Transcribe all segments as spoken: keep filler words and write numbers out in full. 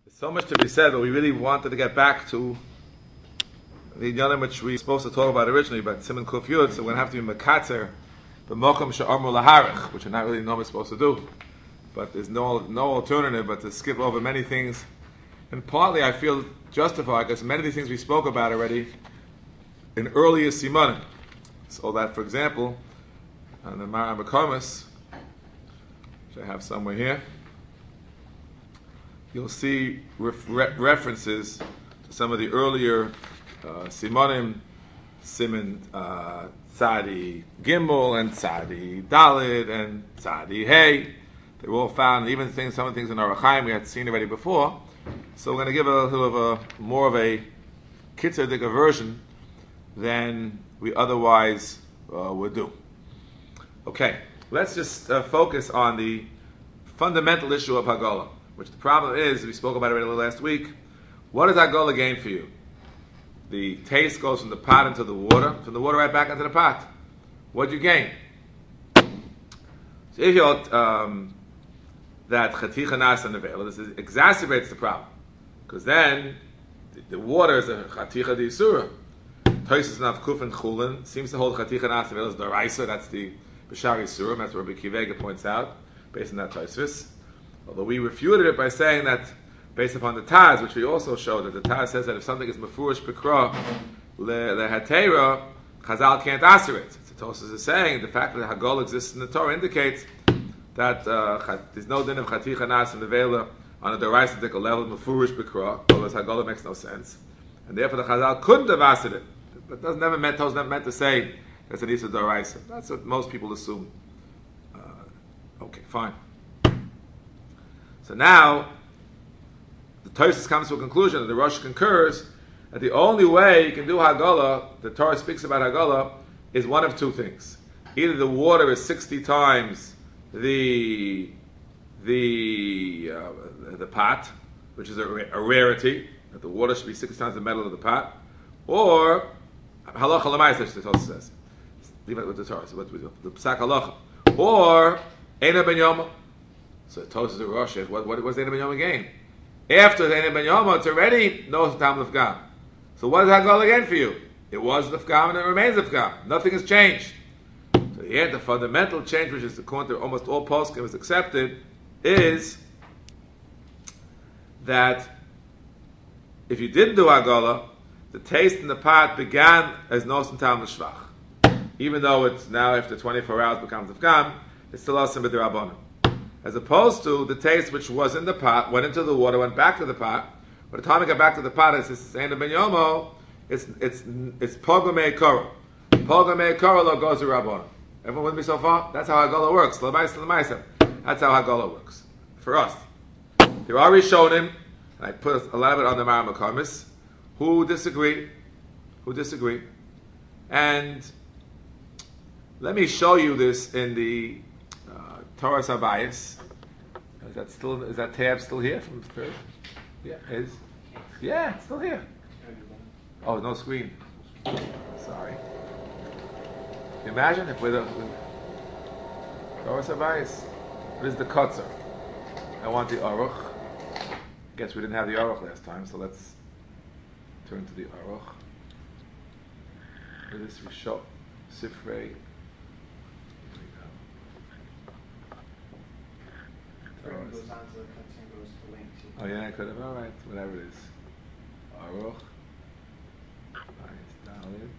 There's so much to be said, but we really wanted to get back to the Inyanim which we were supposed to talk about originally, but Siman Kuf Yud, so we're going to have to be Mekatzer, the Mokum She'amru Laharich, which we're not really normally supposed to do. But there's no no alternative but to skip over many things. And partly I feel justified because many of these things we spoke about already in earlier Simanim. So that, for example, on the Mara Mekomis, which I have somewhere here, you'll see ref- re- references to some of the earlier uh, Simanim, Siman uh, Tzadi Gimel and Tzadi Dalid and Tzadi Hey. They were all found, even things, some of the things in Orach Chaim we had seen already before. So we're going to give a little of a more of a Kitzurdik version than we otherwise uh, would do. Okay, let's just uh, focus on the fundamental issue of Haggalah, which the problem is, we spoke about it already last week. What does Haggalah gain for you? The taste goes from the pot into the water, from the water right back into the pot. What do you gain? So if you're um, that Chaticha Nas and Nevela, this is, exacerbates the problem. Because then, the, the water is a Chaticha di Yisura. Toisus Nav Kuf and Chulin seems to hold Chaticha Nas and Nevela as the Raisa, that's the Bishar Yisura, that's what Rabbi Kivega points out, based on that Toisus. Although we refuted it by saying that, based upon the Taz, which we also showed, that the Taz says that if something is Mefurish Bekra, Le Hatera, Chazal can't answer it. So Tosus is saying the fact that Haggalah exists in the Torah indicates that uh, there's no din of Chaticha Nas and Nevela on a Doraisic level, Mefurish Bekra, otherwise Haggalah makes no sense. And therefore the Chazal couldn't have answered it. But doesn't never meant, Tosus never meant to say that's an Isa Doraisa. That's what most people assume. Uh, okay, fine. So now, the Tosus comes to a conclusion, and the Rosh concurs, that the only way you can do Haggalah, the Torah speaks about Haggalah, is one of two things. Either the water is sixty times the the uh, the pot, which is a, a rarity, that the water should be sixty times the metal of the pot, or halacha l'maisa, the Torah says. Leave it with the Torah. So what do we do? The psak halacha, or eina ben yoma. So the Torah says, Rosh, what what was eina ben yoma gain? After the eina ben yoma, it's already no tam l'fgam. So what is Haggalah again for you? It was l'fgam and it remains l'fgam. Nothing has changed. So here, the fundamental change, which is according to almost all poskim is accepted, is that if you didn't do Haggalah, the taste in the pot began as nos and tam l'shvach. Even though it's now after twenty-four hours becomes l'fgam, it's still asim b'derabbanan. As opposed to the taste which was in the pot, went into the water, went back to the pot. By the time it got back to the pot, it's this eina ben yomo, it's it's it's pogomei kora. Pogomei kora lo goes to rabbanon. Everyone with me so far? That's how Haggalah works. That's how Haggalah works. For us. There are Rishonim, and I put a lot of it on the Mara Mekomis, who disagree. Who disagree. And let me show you this in the uh, Torah Sabayis. Is that still, is that tab still here from the first? Yeah, it is. Yeah, it's still here. Oh, no screen. Sorry. Imagine if we're the Torah Sabayis. What is the Kotzer? I want the Aruch. Guess we didn't have the Aruch last time, so let's turn to the Aruch. What is this? Rishon Sifrei. Oh yeah, I could have. All right, whatever it is. Aruch. Nice, Dalid.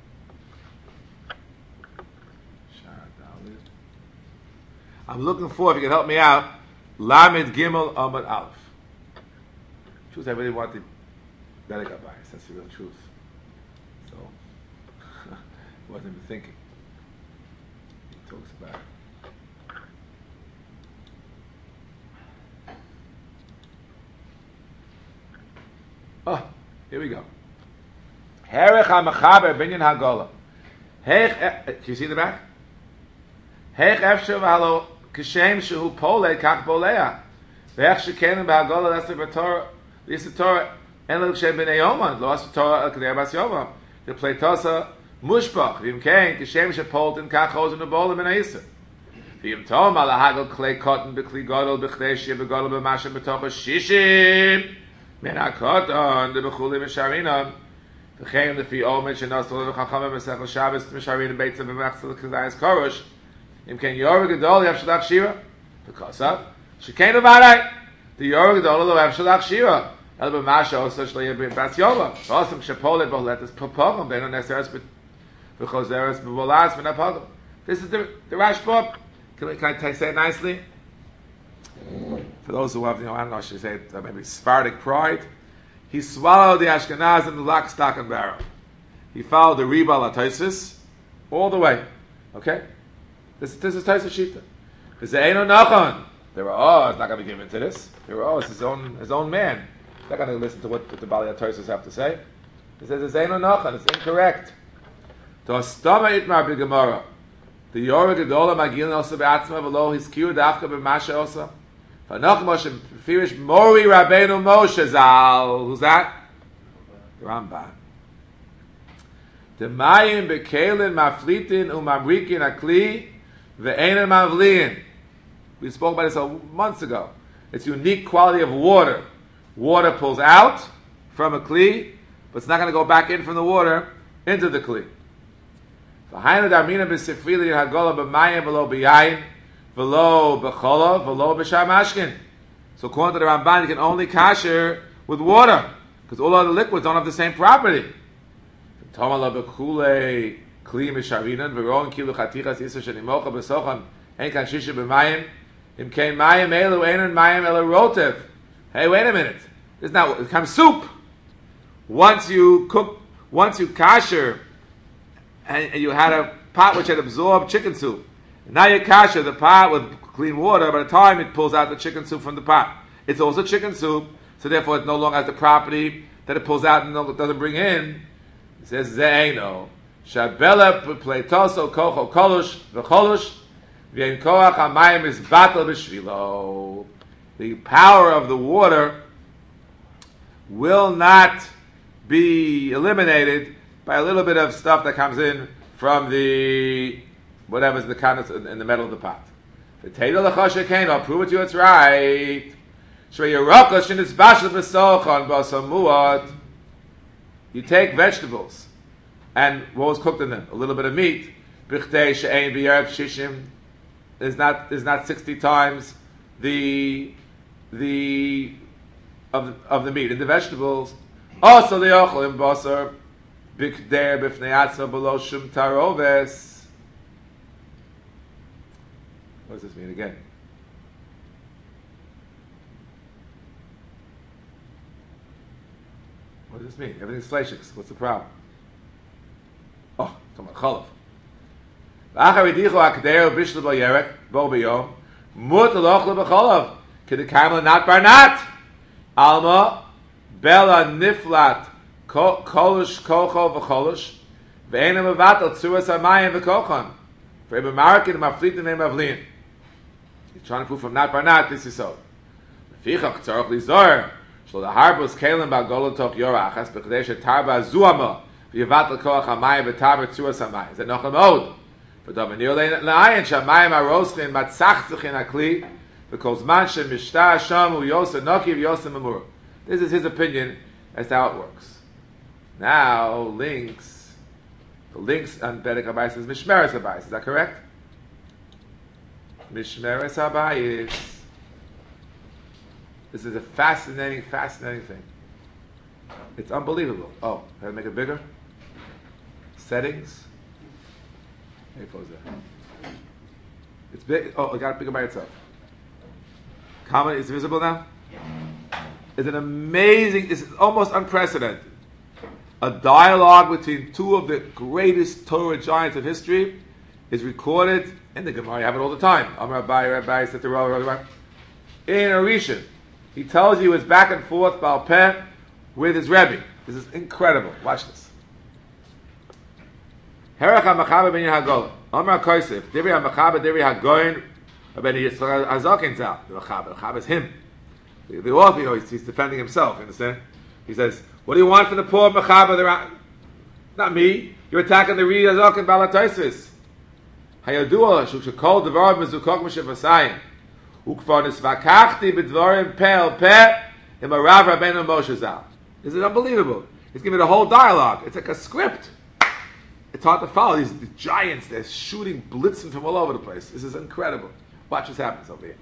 I'm looking for, if you can help me out, Lamed Gimel Amud Aleph. Truth, I really want the Bedek Abayis. That's the real truth. So, I wasn't even thinking. He talks about it. Oh, here we go. Herech HaMechaber Binyan Haggalah. Hech, do you see the back? Hech efsher v'halo kishem shehu polei kach polea. V'ech shekenim b'Haggalah that's the Torah. This is the Torah. En lo kshem b'nei yoma. Lo as the Torah al kadei bas yoma. The pleitosa mushbach. V'im kein kishem shepolten kach hozen u'bola b'nei yisr. V'im tom ala hagel klei cotton b'kli gadol b'chdei shir b'gadol b'mashem b'tocha shishim. Men hakoton the bechulim misharinam. V'chein lefi omen shenosol v'chachamim v'sechel Shabbos misharinam beitzim v'mechzel k'zayis korosh. Im ken yorah gedol yav shalach shira. Because of shekein uvarai. The yorah gedol lo yav shalach shira. El b'masha osa shlo yabim bas yola. Osam shepolet boletas popogam. They don't necessarily v'chozeres b'volas v'napogam. This is the, the Rashba. Can I, can I say it nicely? For those who have, you know, I don't know, I should say it, uh, maybe Sephardic pride. He swallowed the Ashkenaz in the lock, stock, and barrel. He followed the Riba Latoisis all the way. Okay? This, this is Toisis Shita. Because there ain't no Nachon. They were, oh, it's not going to be given to this. They were, oh, it's his own, his own man. They're not going to listen to what, what the Bali Toisis have to say. He says, there ain't no Nachon. It's incorrect. To Astama Itmar B'Gemara. The Yorah Gedola Magilin also be'atzma v'lo hiskiu dafka b'masha also. V'anoch Moshe Firish Mori Rabbeinu Moshe Zal. Who's that? Rambam. Demayim bekelin maflitin umamrikin akli ve'enin mavliin. We spoke about this months ago. It's unique quality of water. Water pulls out from a kli, but it's not going to go back in from the water into the kli. So according to the Ramban, you can only kasher with water because all other liquids don't have the same property. Hey, wait a minute. It's not, it becomes soup. Once you cook, once you kasher, and you had a pot which had absorbed chicken soup. And now you kasher the pot with clean water. By the time it pulls out the chicken soup from the pot, it's also chicken soup, so therefore it no longer has the property that it pulls out and doesn't bring in. It says Ze'eno Shabela Pleitoso Kocho Kolush V'Cholush V'Yen Koach HaMayim is Batal B'Shvilo. The power of the water will not be eliminated by a little bit of stuff that comes in from the whatever's in the condens in the middle of the pot. The Teda L'Choshe Kain, I'll prove it to you it's right. You take vegetables and what was cooked in them? A little bit of meat. Is not is not sixty times the the of of the meat in the vegetables. Also the ochel in basar. What does this mean again? What does this mean? Everything's fleishiks. What's the problem? Oh, talking about chalav. Not barnat. Alma bella niflat. Kolish kocho v'cholish ve'enim avatal tzuas hamayim v'kochon for a market maflitin and mavlin. He's trying to prove from not by not this is so. Fichach tzarich lizor shlo laharbos kelim ba'golot toch yorachas b'chadei shetarba zuama v'yavatal koach hamayim v'tarba tzuas hamayim. Is that noch a mode? V'dominir le'ayin shamayim aroschin matzachtzich in akli v'kol zman shemishta sham u'yosa noki v'yosa memur. This is his opinion as to how it works. Now, links, the links on Bedek Habayis is Mishmeres Habayis. Is that correct? Mishmeres Habayis. This is a fascinating, fascinating thing. It's unbelievable. Oh, can I make it bigger? Settings. Hey, there. It's big. Oh, it got bigger by itself. Comment is visible now? It's an amazing, it's almost unprecedented. A dialogue between two of the greatest Torah giants of history is recorded in the Gemara. You have it all the time. Amar Abai, Rabbi, Setarah, in a Rishon. He tells you it's back and forth, Baal Peh, with his Rebbe. This is incredible. Watch this. Herach HaMachaber ben Yehagola. Amar Koisef. Divri HaMachaber, Divri HaGoyin. Ben Yitzchak HaZaken Zal. The Machaber. The Machaber is him. The, the author, you know, he's, he's defending himself. You understand? He says, what do you want from the poor Machaber? Not me. You're attacking the Ri HaZaken Balatoisis. Hayadua, Shukshakol Devar Mezukok Meshevasayim. Ukvar Nisvakachti B'dvarim Pe El Pe in a Rav Rabbeinu Moshe Zal. This is unbelievable. He's giving me the whole dialogue. It's like a script. It's hard to follow. These the giants, they're shooting, blitzing from all over the place. This is incredible. Watch what happens over here.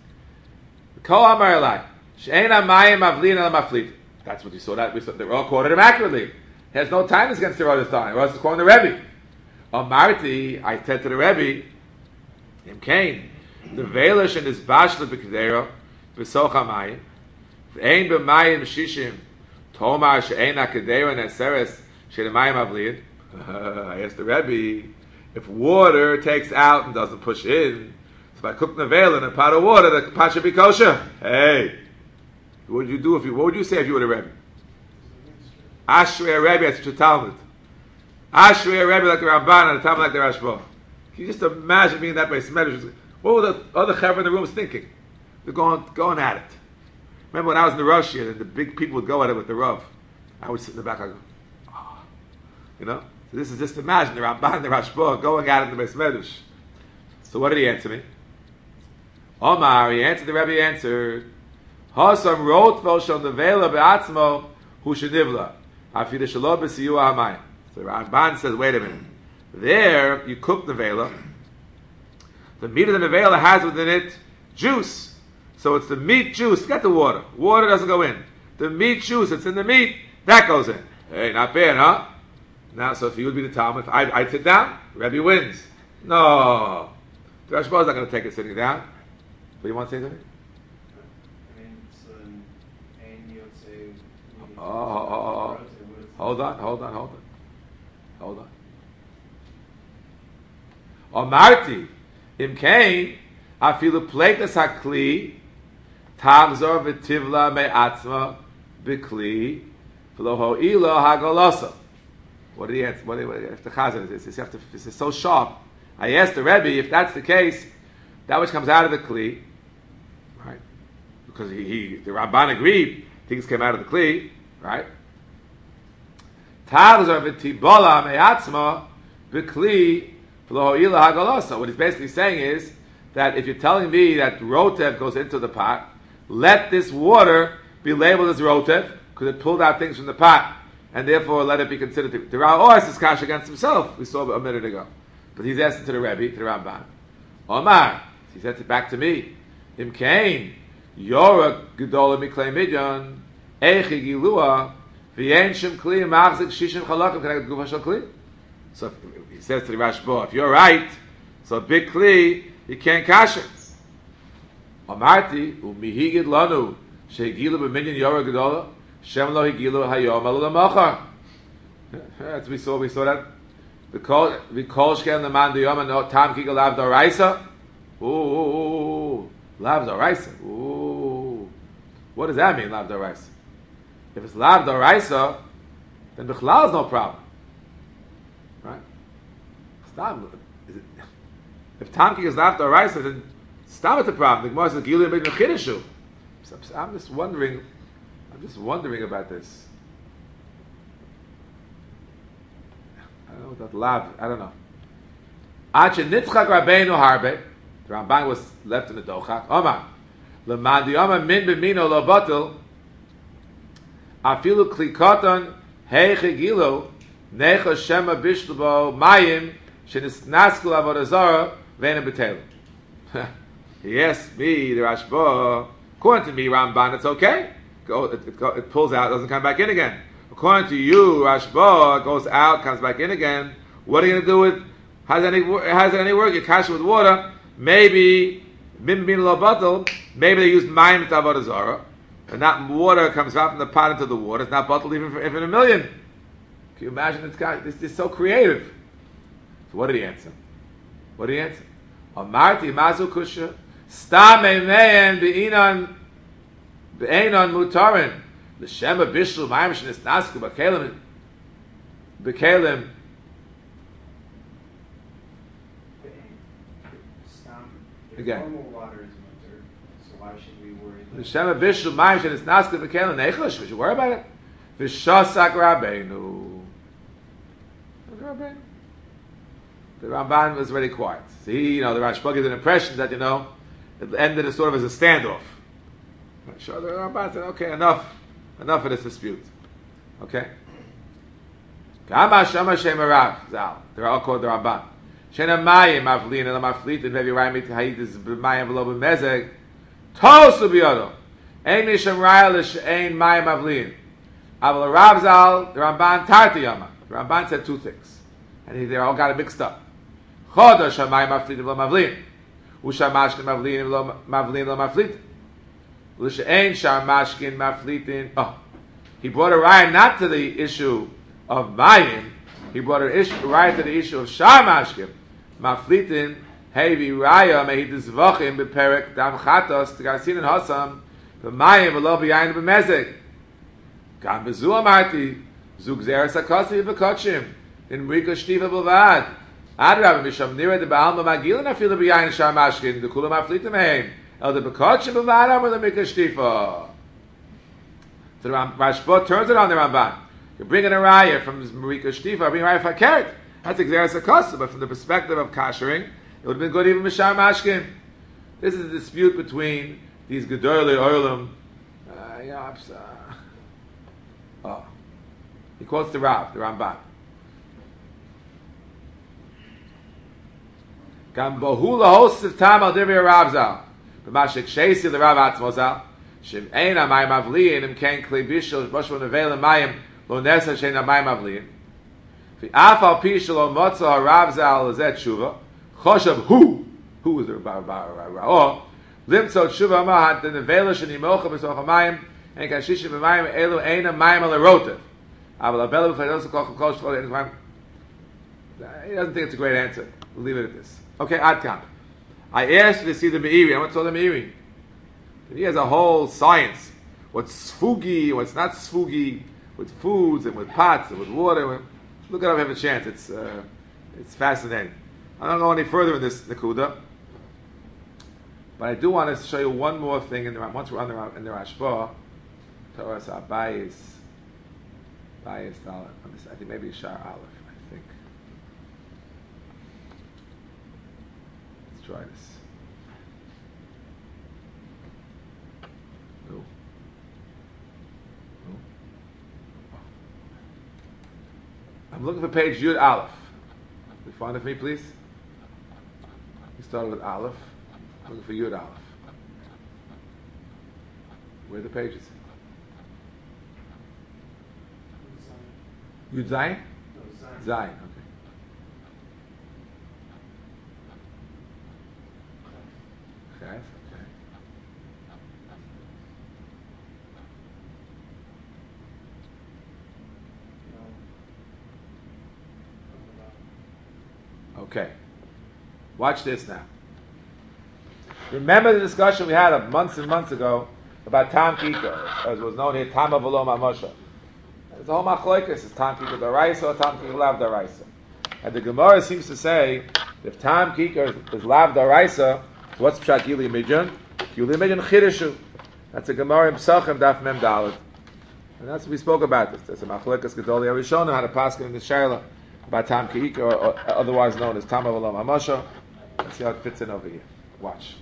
That's what you saw. That we saw. They all quoted him accurately. He has no time against the Rosh time. He was quoting the Rebbe. Amarti, I said to the Rebbe, Him came. The Velish and his Bashla B'Kedera, V'soch HaMayim, V'ein B'mayim Shishim, Tomar She'ein HaKedera Neseres She'emayim Avliyad. I asked the Rebbe, if water takes out and doesn't push in, so if I cook Nevel in a pot of water, the pot should be kosher. Hey, what would you do if you, what would you say if you were the Rebbe? Ashrei Rebbe, that's such a Talmud. Ashrei Rebbe like the Ramban and the Talmud like the Rashba. Can you just imagine being that way? What were the other chevra in the rooms thinking? They're going, going at it. Remember when I was in the Rosh and the big people would go at it with the Rav? I would sit in the back, I go, oh. You know? So this is just imagine the Ramban and the Rashba going at it in the Beis Medrash. So what did he answer me? Omar, he answered, the Rebbe answered, Hasam wrote Velshon the Vela Be'atzmo Hu Shenivla. Afida Shalom B'Siyu HaMayim. So the Ramban says, wait a minute. There, you cook the Vela. The meat of the nevela has within it juice. So it's the meat juice. Get the water. Water doesn't go in. The meat juice, it's in the meat, that goes in. Hey, not bad, huh? Now, so if you would be the Talmud, I'd, I'd sit down, Rebbe wins. No. The Rashba is not going to take it sitting down. But you want to say something? I mean, so then, and you would say... Oh, oh, oh, oh. Hold on, hold on, hold on. Hold on. Oh, Marty. Im Kain, afilu pleitas hakli, tagzor v'tivla me'atzma b'kli, v'lo ho'ilo hagolosa. What did he answer? What did he, if the chazan is this? This is so sharp. I asked the Rebbe, if that's the case, that which comes out of the kli, right? Because he, he the Ramban agreed, things came out of the kli, right? Tagzor v'tibola me'atzma b'kli, what he's basically saying is that if you're telling me that rotev goes into the pot, let this water be labeled as rotev because it pulled out things from the pot, and therefore let it be considered. The Ra'os is kash against himself. We saw a minute ago, but he's asking to the Rebbe, to the Ramban. Omar, he said it back to me. Im kain yora gedola miklei midyan eichi gilua v'yen shem kli machzik shishim chalakim connected gufa shel kli. So if, he says to the Rashba, if you're right, so big kli, he can't kash it. Amarti, umihigid lanu, shegilu b'minyan yora gedola, shem lo higilu hayom alu lamachar. That's we saw, we saw that. We call shken the man the yom and no tam kigel lav doraisa. Ooh, lav doraisa. Ooh. What does that mean, lav doraisa? If it's lav doraisa, then bichlal is no problem. Right? Stop. If Tamki is not the rice, then stop at the problem. The Gemara says Gilu made mechidishu. I'm just wondering. I'm just wondering about this. I don't know what that lav. I don't know. Ache nitzchak Rabbeinu harbe. The Ramban was left in the dochak. Omar leman diyama min b'mino lo batel. Afilu klikoton heiche gilu. Necha shema bishlubo mayim shenisnaskul avodah ve'ena b'telim. He asked me, the Rashba, according to me, Ramban, it's okay. Go, it, it, it pulls out, doesn't come back in again. According to you, Rashba, goes out, comes back in again. What are you going to do with, has any, has it any work? You cash it with water. Maybe, maybe they used mayim to avodah zarah, and that water comes out from the pot into the water. It's not bottled even for even a million. Can you imagine this guy? This, this is so creative. So what did he answer? What did he answer? Amarti mazu kusha stam me'en be'inan be'inan mutarin l'shema bishlu ma'im shenisnasku b'kelim b'kelim. Again. Normal water is mutter, so why should we worry? L'shema bishlu ma'im shenisnasku b'kelim neichos. We should worry about it. V'shasak Rabbeinu. The Ramban was very quiet. See, you know, the Rashba gives an impression that, you know, it ended as sort of as a standoff. Sure, the Ramban said, okay, enough, enough of this dispute. Okay. Kama Shama Shem Rav Zal. They're all called the Ramban. Shena Mayim Mavlin and Maflit and maybe Raimit Haidis Mayim V'lo B'Mezeg. Tosu B'Yodo. Ein Misham Raya L'Shein Mayim Mavlin. Aval Rav Zal, the Ramban Tarti Yama. The Ramban said two things. And they all got it mixed up. Chodosh Hamayim Maflit V'lo Mavlin. Ushamashkin Mavlin V'lo Mavlin V'lo Maflit. L'Shein Shamashkin Maflitin. Oh. He brought a raya not to the issue of Mayim. He brought a issue, raya to the issue of Shamashkin. Maflitin, hevi raya, mehidis vachim, beperek, dam chatos, t'garsin and hosam, b'mayim, v'lo b'yayin b'mezeg. Gam bezu amarti, zug zeres hakosi v'kotshim, in mrika shtiva b'vad. Adrab, misham nira de ba'alma magilin afilu b'yayin Shamashkin, d'kula maflitim heim, el de b'kotshim b'vad, amr the mrika shtiva. So the Rashba turns it on the Ramban. You're bringing a raya from Marika Shtifa, bringing a raya for carrot. That's Xeris Akosa, but from the perspective of kashering, it would have been good even Mishar Mashkin. This is a dispute between these Gedolei Olam. Uh, yeah, uh, oh. He quotes the Rav, the Ramban. Gam Bohula hosts of Tam al Divya Rav Zal. B'mashik Sheisi the Rav Atzmo Zal. Shim ein amayim avliin im ken kli bishul bashvu nevel amayim lo nesa shein amayim avliin. V'af al pi shelo motza harav zal lezet tshuva choshav hu hu is the bar bar bar or limtzot tshuva mahat the nevela shenimocha b'soch amayim and kashish b'mayim elu ein amayim alarotev. Aval abelu v'feidos kol kol shvol ein amayim. He doesn't think it's a great answer. We'll leave it at this. Okay, ad kam. I asked you to see the Meiri. I went to the Meiri. He has a whole science. What's sfugi, what's not sfugi, with foods and with pots and with water. Look it up, have a chance. It's uh, it's fascinating. I don't go any further in this Nakuda, but I do want to show you one more thing. In the once we're on the in the Rashba, Torah Abayis, Abayis. I think maybe Shar Aleph. I think. Let's try this. No. No. I'm looking for page Yud Aleph. Can you find it for me, please? We started with Aleph. I'm looking for Yud Aleph. Where are the pages? Yud Zayin? No, Zayin. Zayin, okay. Okay, okay. Okay. Watch this now. Remember the discussion we had months and months ago about Tam Kika, as was known here, Tam Avolom Amosha. There's a whole machloikus, is Tam Kika Daraisa or Tam Kika Lav Daraisa. And the Gemara seems to say, if Tam Kika is Lav Daraisa, so what's Pshat Gili Midjan? Gili Midjan Chidishu. That's a Gemara in Psachim Daf Mem Dalet. And that's what we spoke about this. There's a machloikus Gedoli Arishona, how to pass in the Shaila about Tam Kika, or, or otherwise known as Tam Avolom Amosha. Let's see how it fits in over here. Watch.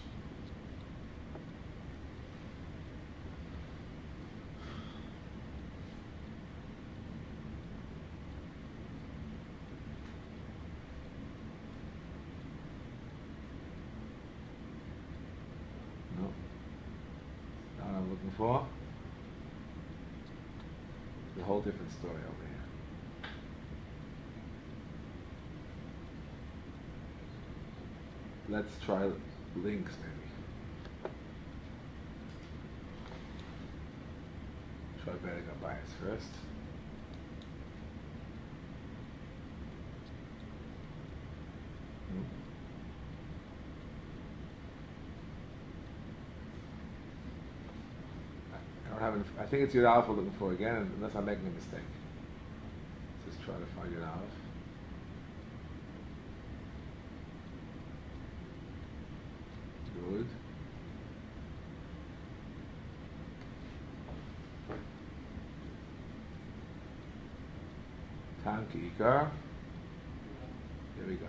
For a whole different story over here. Let's try links maybe. Try Vedic bias first. Hmm. Having, I think it's Yud Aleph we're looking for again, unless I'm making a mistake. Let's just try to find Yud Aleph. Good. Tam Kikar. There we go.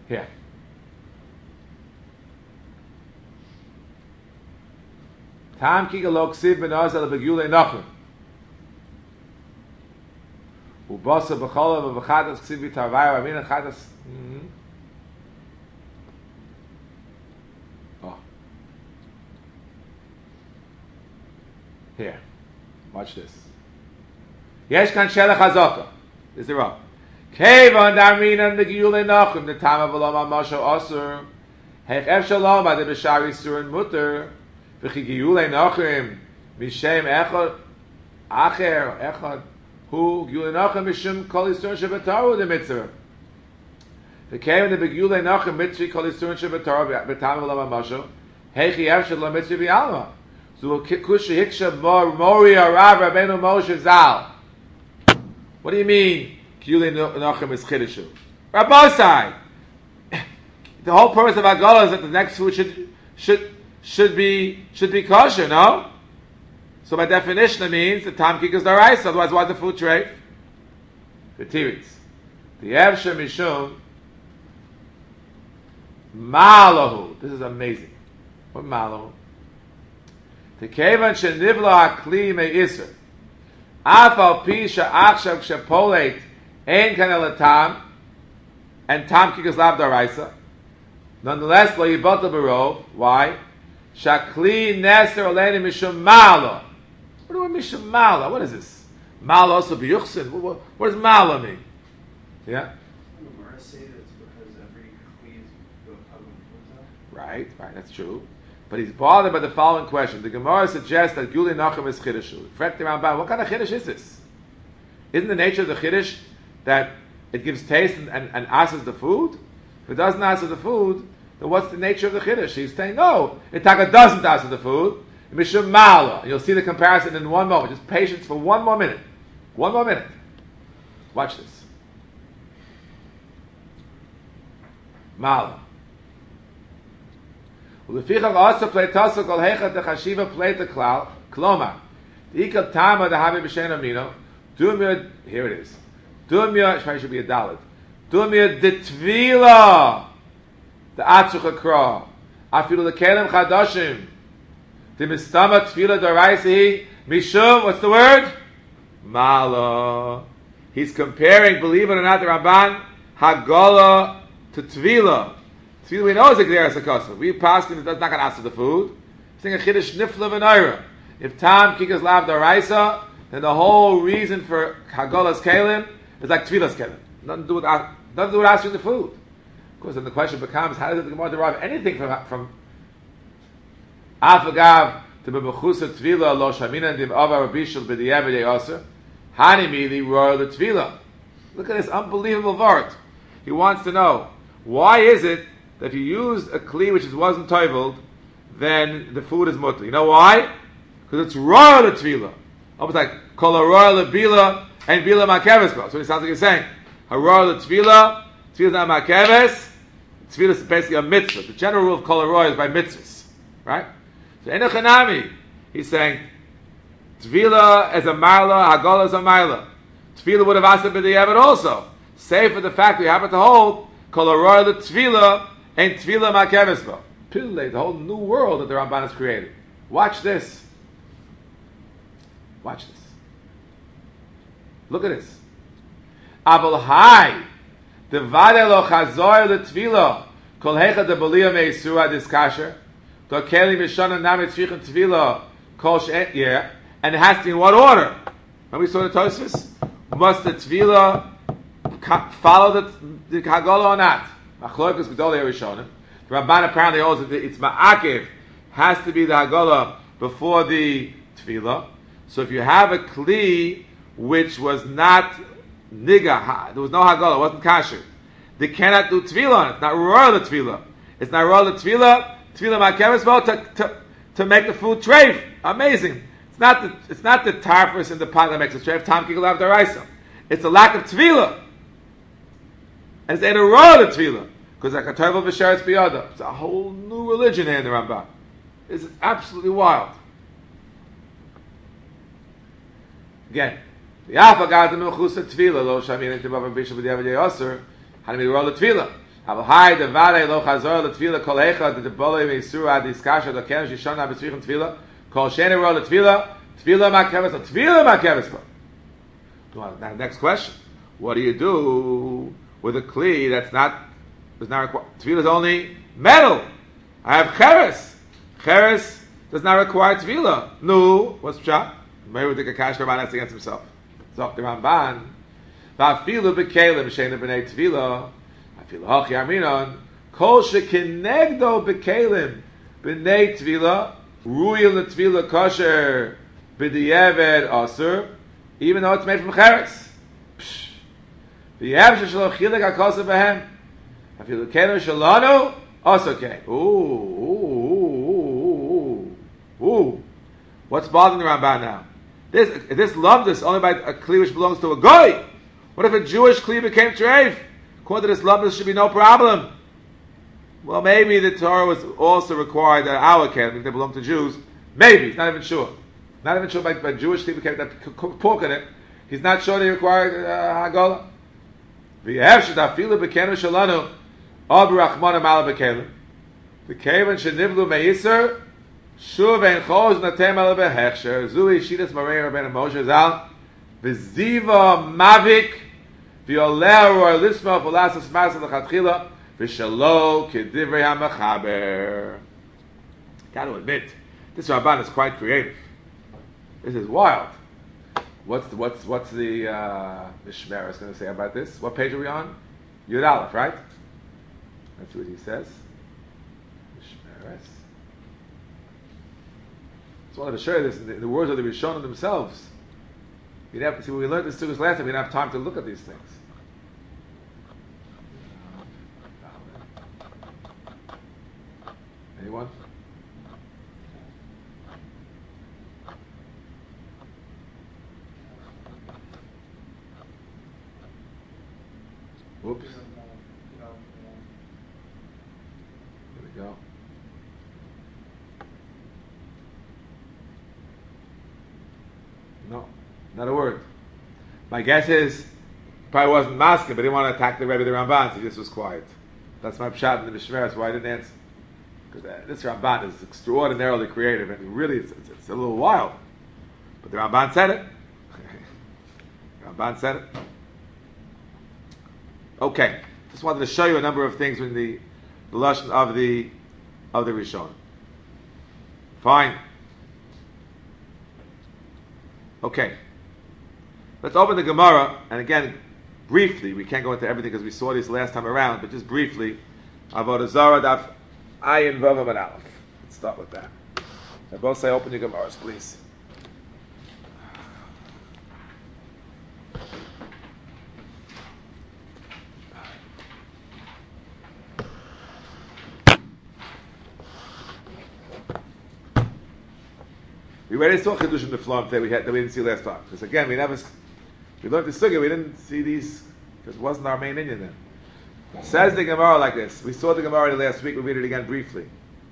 Here. Tam ki galok siv benazal begule nachum. Ubasa b'chola v'v'chadas ksiv v'tarvaya v'amina chadas. Oh. Here. Watch this. Yesh kan shelach hazaka. This is the row. Kevan darminan begule nachum. The time of Olam HaMasho Osir. Hech ef shalom ad b'shari surin mutter. V'chigiyulei nachim mishem echad acher echad hu giyulei nachim mishum kol yisurin shebataru the mitzvah. V'keim the begiyulei nachim mitzvah kol yisurin shebataru b'tam v'lam hamasho hechi efshad la mitzvah b'alma. So kusha hiksha mori arav Rabbeinu Moshe Zal. What do you mean giyulei nachim is chidushu? Rabbosai. The whole purpose of Haggalah is that the next food should should should be should be kosher, no? So by definition it means the tam kik is daraisa, otherwise why's the food treif? The tiritz. The evshe mishum malahu. This is amazing. What malahu? The kevan shenivla akli me'isr. Afal pisha achshav kshepolet ein kanel tam, and tam kik is lav daraisa. Nonetheless, lo yibata barov. Why? Shakli neser oleni mishum mala. What do we mean mishum mala? What is this? Mala also biyuchsin. What, what, what does mala mean? Yeah? Gemara say that it's because every kli is built. Right, right, that's true. But he's bothered by the following question. The Gemara suggests that Guli Nachum is chiddush. What kind of chiddush is this? Isn't the nature of the chiddush that it gives taste and, and, and asses the food? If it doesn't answer the food, then what's the nature of the chiddush? He's saying, no, it doesn't answer the food. Mishum mala. You'll see the comparison in one moment. Just patience for one more minute. One more minute. Watch this. Mala. Ulefichach also play tasuk al hechat the chashiva play the klal kloma. The ikal tama the habi b'shen amino. Dumya. Here it is. Dumya. It should be a dalet. Dumya de tvila. The Atzuch Akra. Afilu lekelem chadashim. The mistama tefila daraisi. Mishum, what's the word? Mala. He's comparing, believe it or not, the Ramban, Hagala to Tvila. Tvila we know is a Gderas HaKosov. We pass it that's not going to answer the food. He's saying a Chiddush Nifla V'Naira. If Tam Kikas Lav Daraisa, then the whole reason for Hagala's Kalim is like Tvila's Kalim. Nothing to do with, nothing to do with answering the food. Of course, then the question becomes, how does the Gemara derive anything from from Afagav to B'Mechusa Tvila Lo Shamina Dim Ava Rabishal B'Diyev Aser Hani Mili Royal the Tvila. Look at this unbelievable vart. He wants to know, why is it that if you used a kli which wasn't toivled, then the food is mutter? You know why? Because it's royal the Tvila. Almost like Kol Royal the Bila and Bila Makeves. So it sounds like he's saying, a royal the Tvila, Tvila is not Makeves. Tvila is basically a mitzvah. The general rule of Kol Royal is by mitzvahs. Right? So Enochanami, he's saying, Tvila as a marla, Hagala as a marla. Tvila would have asked it b'diavad also. Save for the fact we happen to hold Kol Royal the Tvila and Tvila Makeves. Pillay, the whole new world that the Ramban has created. Watch this. Watch this. Look at this. Abel Hai. The vadelo chazoy the tvila kol hecha de belia meisura diskasher to keli mishana namet tzrichen tvila kol she yeah, and it has to be in what order? When we saw the Tosfos, must the tvila follow the the Hagala or not? Machlokas gedolei rishonim. The Ramban apparently holds that it's ma'akev has to be the Hagala before the tvila. So if you have a kli which was not Niga, there was no Hagala, it wasn't kasher. They cannot do Tvila on it. It's not royal the Tvila. It's not royal the Tvila, Tvila Makeves to, to, to make the food treif. Amazing. It's not the it's not the tarfus in the pot that makes it treif. Tam kikul av daraisa. It's a lack of Tvila. And it's ain't a royal the Tvila. Because like a Tovel V'Sheretz B'Yada. It's a whole new religion here in the Ramban. It's absolutely wild. Again. The Alpha got the Mechusa Tvila, Lo Shamin and Tibav Bishop with the Avadi Osir, Hanami roll the Tvila. אבל היי דוודאי לא חזור לתפילה כל אחד דבולוי ואיסור עד איסקשה דקן שישונה בצריכים תפילה כל שני רואה לתפילה תפילה מעכבס או תפילה מעכבס פה. Now, next question. What do you do with a kli that's not, does not require, tefillah is only metal. I have cheres. Cheres does not require tefillah. No, what's pshat? Maybe we think a kash Ramban has against himself. So the Ramban, va'afilu b'kelim she'ena b'nei tefillah, afilu hachi aminon, kol shekinegdo b'kelim b'nei tefillah, ruyil l'tefillah kosher b'diyeved asur, even though it's made from cheres. V'yev sheshalo chilek ha'kosa b'hem, afilu kenu shalanu, also okay. Ooh, ooh, ooh, ooh, ooh. What's bothering the Ramban now? This this lumdus only by a kli which belongs to a goy. What if a Jewish kli became treif? According to this lumdus, should be no problem. Well, maybe the Torah was also required that our kli, if they belong to Jews, maybe he's not even sure. Not even sure by, by Jewish kli became that cook pork in it. He's not sure they required uh, hagolah. V'yev shedafilu b'kenu shalanu ab rachmana mala b'kelim b'kelim shenivlu me'iser. Shuv ein choz natem ala behechsher zui shidas marei Rabbeinu Moshe Zal v'ziva mavik v'yoleh roy lisma v'lasas masa l'chatchila v'shalo k'divrei ha'mechaber. Got to admit, this Ramban is quite creative. This is wild. What's the, what's what's the uh, the Shmeres going to say about this? What page are we on? Yud Aleph, right? That's what he says. The Shmeres. I wanted to show you this in the, in the words of the Rishonim themselves. You'd have to see when we learned this too last time. We didn't have time to look at these things. Anyone? Oops. Here we go. No, not a word. My guess is probably wasn't masking, but he didn't want to attack the Rebbe, the Ramban, so he just was quiet. That's my pshat in the Mishmeres, why I didn't answer. Because uh, this Ramban is extraordinarily creative, and really it's, it's, it's a little wild. But the Ramban said it. The Ramban said it. Okay, just wanted to show you a number of things in the the lashon of the of the Rishon. Fine. Okay, let's open the Gemara, and again, briefly, we can't go into everything because we saw this last time around, but just briefly, Avodah Zarah Daf Ayin Vav Amud Aleph. Let's start with that. I both say open your Gemaras, please. We already saw Chidush in the Flom today we had, that we didn't see last time. Because again, we never, we learned the Sugya, we didn't see these, because it wasn't our main Indian then. Says the Gemara like this. We saw the Gemara last week, we'll read it again briefly.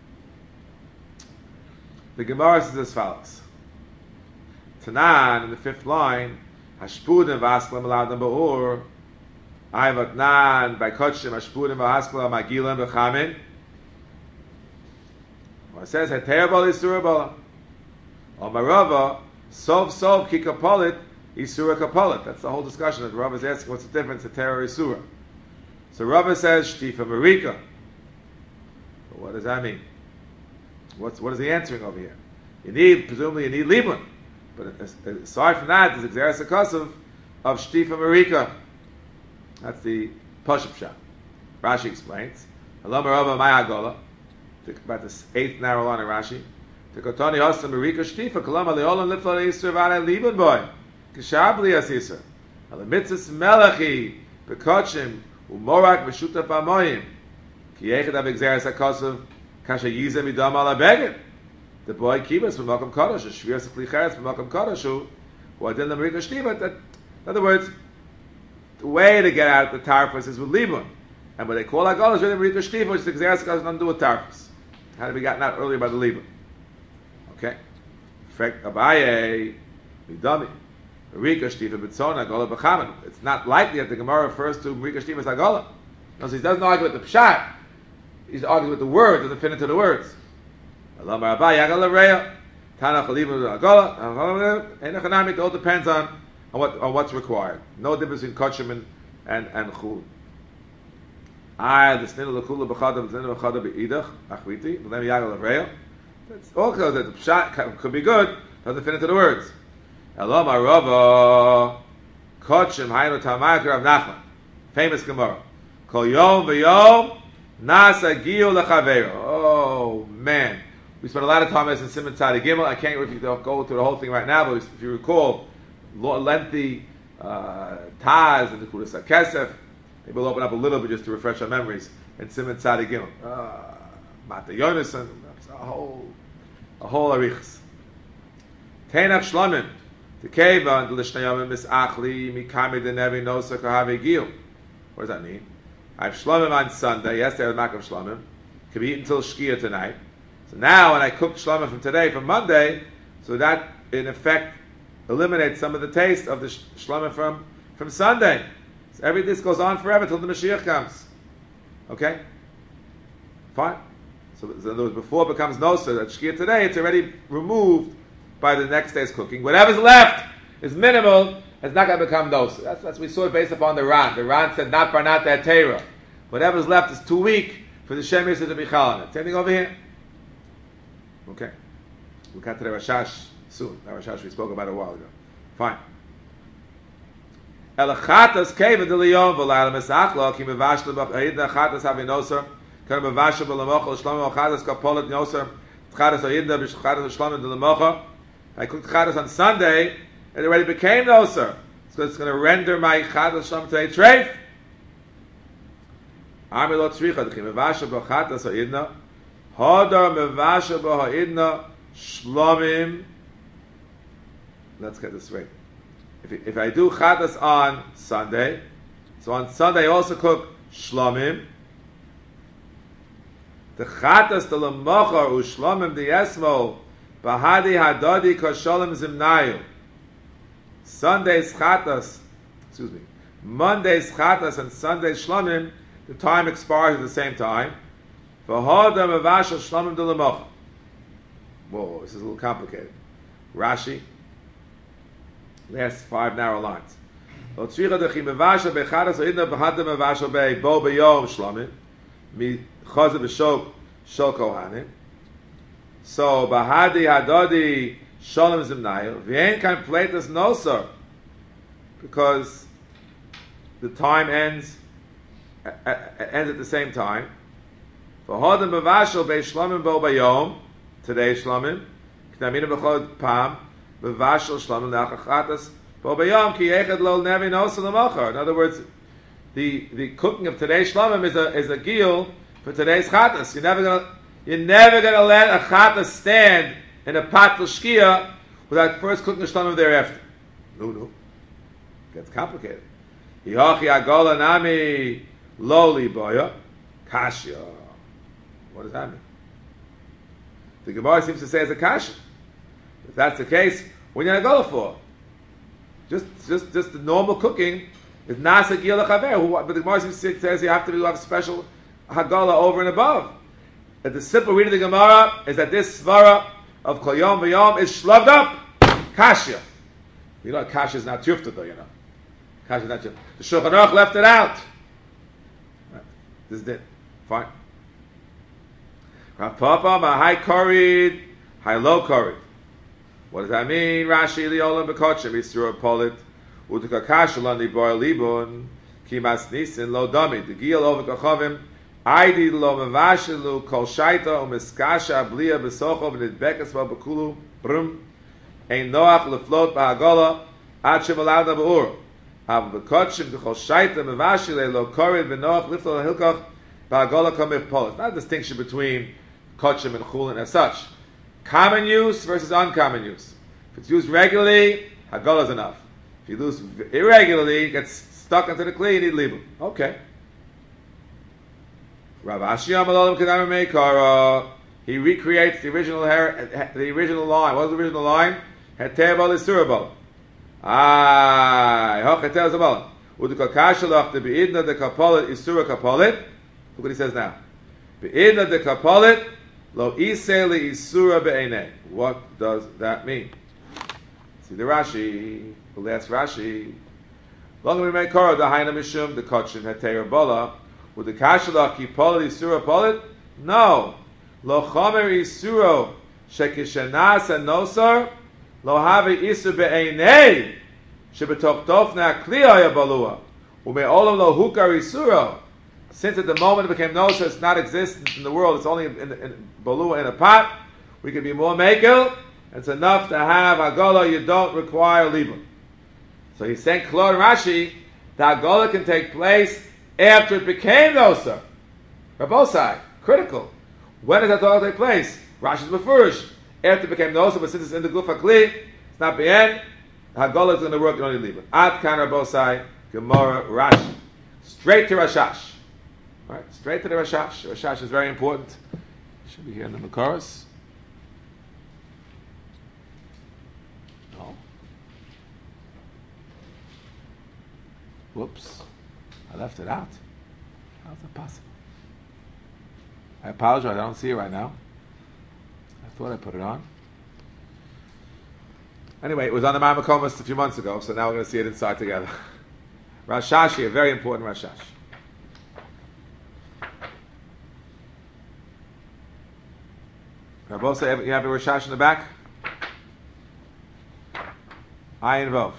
The Gemara says as follows. Tanan, in the fifth line, Hashpudim v'asklam aladam ba'ur, Ayvat nan, by Kotshim, Hashpudim v'asklam magilam b'chamin. Well, it says, Heter b'al Yisura b'al. On Marava, Sov Sov Kikapolit, Isura Kapolit. That's the whole discussion that Rava is asking what's the difference of Terror Isura. So Rava says Shtifa Marika. But what does that mean? What's what is he answering over here? You need, presumably you need Libun. But aside from that, there's Exeris Akosov of Shtifa Marika. That's the Pashup Shah. Rashi explains. Alam Marava Mayagola. Think about this eighth narrow line of Rashi. The Kotani Hasam Marika Shtifa Kalama Leolam Lifla Yisur Vada Liban Boy Kishabli Asisur Alamitzis Melachi Bekotchim Umorak Veshuta Pamoyim Kiechad Av Exeris Akosov Kasha Yiza Midam Ala Begin. The boy Kibas from Malcolm Kodesh, Shviras Klicheres from Malcolm Kodesh, who are in the Marika Shtifa. That, in other words, the way to get out of the Tarfus is with Liban. And what they call Agolah is really Marika Shtifa, which the Exeris Akosov has nothing to do with Tarfus. Had to be gotten out earlier by the Liban. Okay. Fact Abaye Midami. Rika Shtifa B'tzona Gola B'chaman. It's not likely that the Gemara refers to Rika Shtifa as Agola. No, so he doesn't argue with the pshat. He's arguing with the words, doesn't fit into the words. It all depends on, on what on what's required. No difference between kachim and and, and chul. Ah, the snil lekula b'chadav, the snil b'chadav b'idach achviti, but then yagal avreya. That's also that the pshat could be good, doesn't fit into the words. Elam arava kachim haynu tamayker of Nachman, famous Gemara. Kol yom v'yom nasa giyu lechaveiro. Oh man, we spent a lot of time as in Simon Tzadi Gimel. I can't if go through the whole thing right now, but if you recall, lengthy uh, Taz and the Kudas HaKesef. Maybe we'll open up a little bit just to refresh our memories. And Simon Tzadi Gimel, uh, Mata Yonason, a whole, a whole arichs. Teinach Shlomim, Tekeva and Lishnayamim Misachli Mikami Denevi Nosa Kahavi Gil. What does that mean? I have Shlomim on Sunday. Yesterday I was Makam Shlomim. Could be eaten until Shkia tonight. So now when I cook Shlomim from today, from Monday, so that in effect eliminates some of the taste of the Shlomim from, from Sunday. So every this goes on forever till the Mashiach comes. Okay? Fine. So in other words, before it becomes Nosa, that Shkia today, it's already removed by the next day's cooking. Whatever's left is minimal. It's not going to become Nosa. That's what we saw it based upon the Ran. The Ran said, not Barnat that Teira. Whatever's left is too weak for the Shemesh to be Chal on it. Same thing over here. Okay. We'll cut to the Rashash soon. That Rashash we spoke about a while ago. Fine. Elachatas keva de liyom v'layla mesachlo ki mevashlo b'chayidna chatas havinoser kan mevashlo b'lemocha l'shlomo chatas kapolet noser chatas hayidna b'chatas l'shlomo de lemocha. I cooked chatas on Sunday, and it already became noser. So it's going to render my chatas shlomo today treif. Ami lo tzricha d'chi mevashlo b'chatas hayidna hodar mevashlo b'hayidna shlomim. Let's get this straight. If, if I do chatas on Sunday, so on Sunday I also cook shlomim. The chatas the lemocha u shlomim the esmo bahadi hadadi kosholim zimnayu. Sunday's chatas, excuse me, Monday's chatas and Sunday's shlomim, the time expires at the same time. V'hoda mevashel shlomim de lemocha. Whoa, this is a little complicated. Rashi. Last five narrow lines. So bahadi hadodi shalom zimnayu v'en kan platus noser, because the time ends uh, uh, ends at the same time. V'hodem bevashel be shlomim bo bayom, today shlomim k'namina b'chod pam. In other words, the, the cooking of today's shlamim is a is a gil for today's chatas. You're never gonna you're never gonna let a chatas stand in a pot l'shkia without first cooking the shlamim thereafter. No, no, gets complicated. Yihachi agola nami loli boya kashya. What does that mean? The Gemara seems to say it's a kasha. If that's the case, what are you going to go for? Just, just, just the normal cooking is nasa gil lechaver. But the Gemara says you have to have special hagala over and above. And the simple reading of the Gemara is that this svara of kol yom v'yom is shloved up kasha. You know, kasha is not tufta though. You know, kasha is not tufta. The Shulchan Aruch left it out. Right. This is it. Fine. Rav Papa, my high korid, high low korid. What does that mean? Rashi liolam bekotchem yisur polit u'tekakashal ani boy libon kimas nisin lo dami the gil over kachavim aidi lo mevashelu kol shaita u'miskasha blia besocho v'nidbekas v'bekulu brum ein noach leflot ba'agola ad shemalada ba'ur av bekotchem kol shaita mevashelu lo korid v'noach liflot hilkach ba'agola kamif polit. Not a distinction between kotchem and chulin as such. Common use versus uncommon use. If it's used regularly, hagala is enough. If you use irregularly, it gets stuck into the kli, you need libum. Okay. Rav Ashi Amalolim Kedama Meikara. He recreates the original hair, the original line. What was the original line? Heter bal isurabal. Ah, hoch heter zabal. Udekakashalach the beidna the kapolit isura kapolit. Look what he says now. Beidna the kapolit lo iseli isura be'enei. What does that mean? See the Rashi, the last Rashi. Long we make kara the haina mishum the kotchin hetera bola. With the kashalach kipolit isura polit. No, lo chomer isuro shekishanas and nosar lo have isu be'enei shebetoch tofna kliyaya balua ume olam lo hukar isuro. Since at the moment it became nosar, it's not existent in the world. It's only in, in, in balua in a pot. We can be more mekel. It's enough to have hagola. You don't require libun. So he's saying Klor Rashi the hagola can take place after it became nosar. Rabosai. Critical. When does that all take place? Rashi's mefurish. After it became nosar, but since it's in the gufa kli, it's not the end. Hagolah is going to work. You don't need to leave it. Ad kan Rabosai Gemara Rashi. Straight to Rashash. All right, straight to the Rashash. Rashash is very important. Should be here in the Makaros. No. Whoops. I left it out. How's that possible? I apologize, I don't see it right now. I thought I put it on. Anyway, it was on the Mamakomas a few months ago, so now we're going to see it inside together. Rashashi, a very important Rashash. Rabosa, you have a Rashash in the back? Ayin Vov.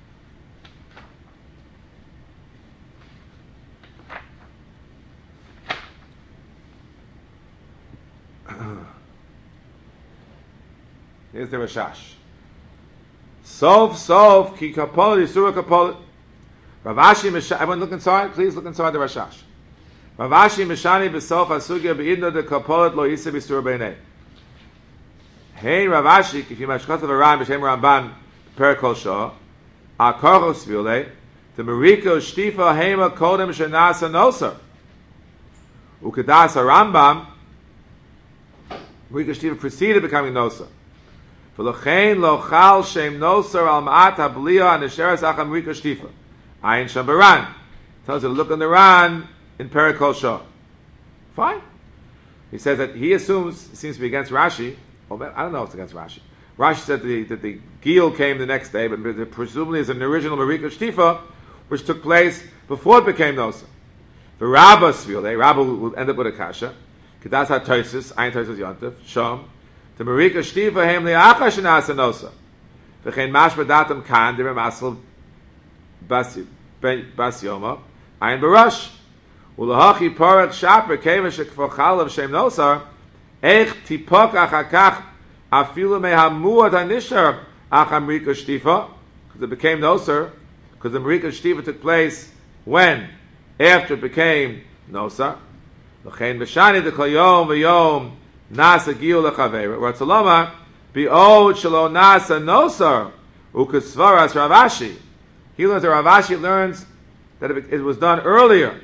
Here's the Rashash. Sov, sov, ki kapolit, isura kapolit. Ravashi, Mishani, everyone look inside, please look inside the Rashash. Ravashi, Mishani, B'sof, Asugya, B'idna, the kapolit, lo yisa, B'isura, B'inei. Hey, Ravashi, if you mashkot of a Ram, B'shem Ramban, Perikol Shah, Akarchos Vile, the Mariko, Shtifa, Hema, Kodem, Shanasa, Nosar. Ukadas, Rambam, Mariko, Shtifa preceded becoming Nosar. V'lochein lo chal shem nosar al ma'at habliya and esheres acham rika shtifa. Ayin sham baran. Tells you to look on the Ran in Perikol Shah. Fine. He says that he assumes, it seems to be against Rashi. Well, I don't know if it's against Rashi. Rashi said that the, that the Gil came the next day, but presumably is an original Marika Shtifa, which took place before it became nosar. The Rabbah Svilei, Rabbah will end up with a kasha. Kedas ha-toisis, Ayin toisis yontif, Shom. The Marika Shtiva hem li'acha shenasa nosa. V'chein mashma datam kan direm asl bas yoma. Ayin barash. U'lahachi parat shaper keva shekfor chalav shem nosar. Eich tipok achakach afilu mehamuat hanishar acham Marika Shtiva. Because it became nosar. Because the Marika Shtiva took place when? After it became nosar. V'chein meshani dekol yom v'yom Nasa Gil Lechavera. Ratzaloma, Bi'od Shalo Nasa Nosar, Ukasvaras Ravashi. He learns that Ravashi learns that it, it was done earlier.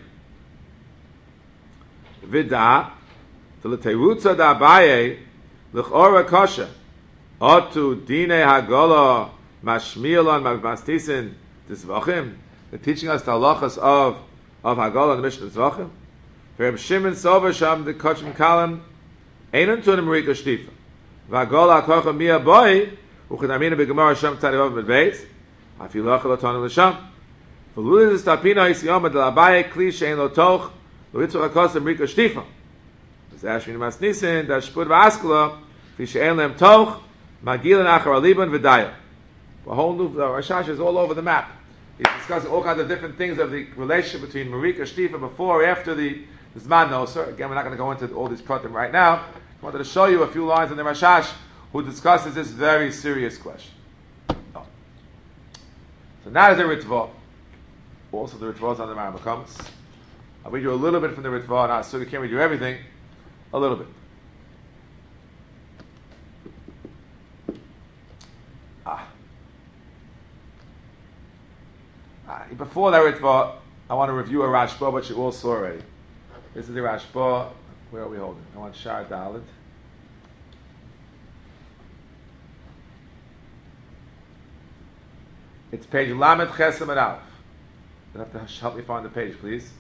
Vida, the Leterutza da Abaye, Lechora Kosha, Otu Dine Hagola, Mashmielon, Mastisin, Tzvachim. They're teaching us the halachas of, of Hagola and the Mishnah Tzvachim. Reb Shimon Sover Sham, the Kochim Kalam, Einen tun Marika Shtifa. V'agol ha'kocha miya boi, u'chadamina b'gemara Hashem tzadivov b'beis, afilu ha'chel otonim l'sham. V'luli z'stapina ha'isiyoma del abaye kli she'en lo toch, l'ritzu ha'kosa Marika Shtifa. V'zeh Shmini Mas Nisan, da shpud v'askala, kli she'en lem toch, magil and achar aliban v'daya. A whole new, uh, Rashash is all over the map. He's discussing all kinds of different things of the relationship between Marika Shtifa before or after the Zman Nosar. Again, we're not going to go into all these pratim right now. I wanted to show you a few lines in the Rashash who discusses this very serious question. No. So now there's the Ritva. Also the Ritva is on the Marama comes. I'll read you a little bit from the Ritva, and so you can't read you everything. A little bit. Ah. ah. Before that Ritva, I want to review a Rashba, which you all saw already. This is the Rashba. Where are we holding? I want Shar Dalit. It's page Lamed Chesem and Aleph. You'll have to help me find the page, please.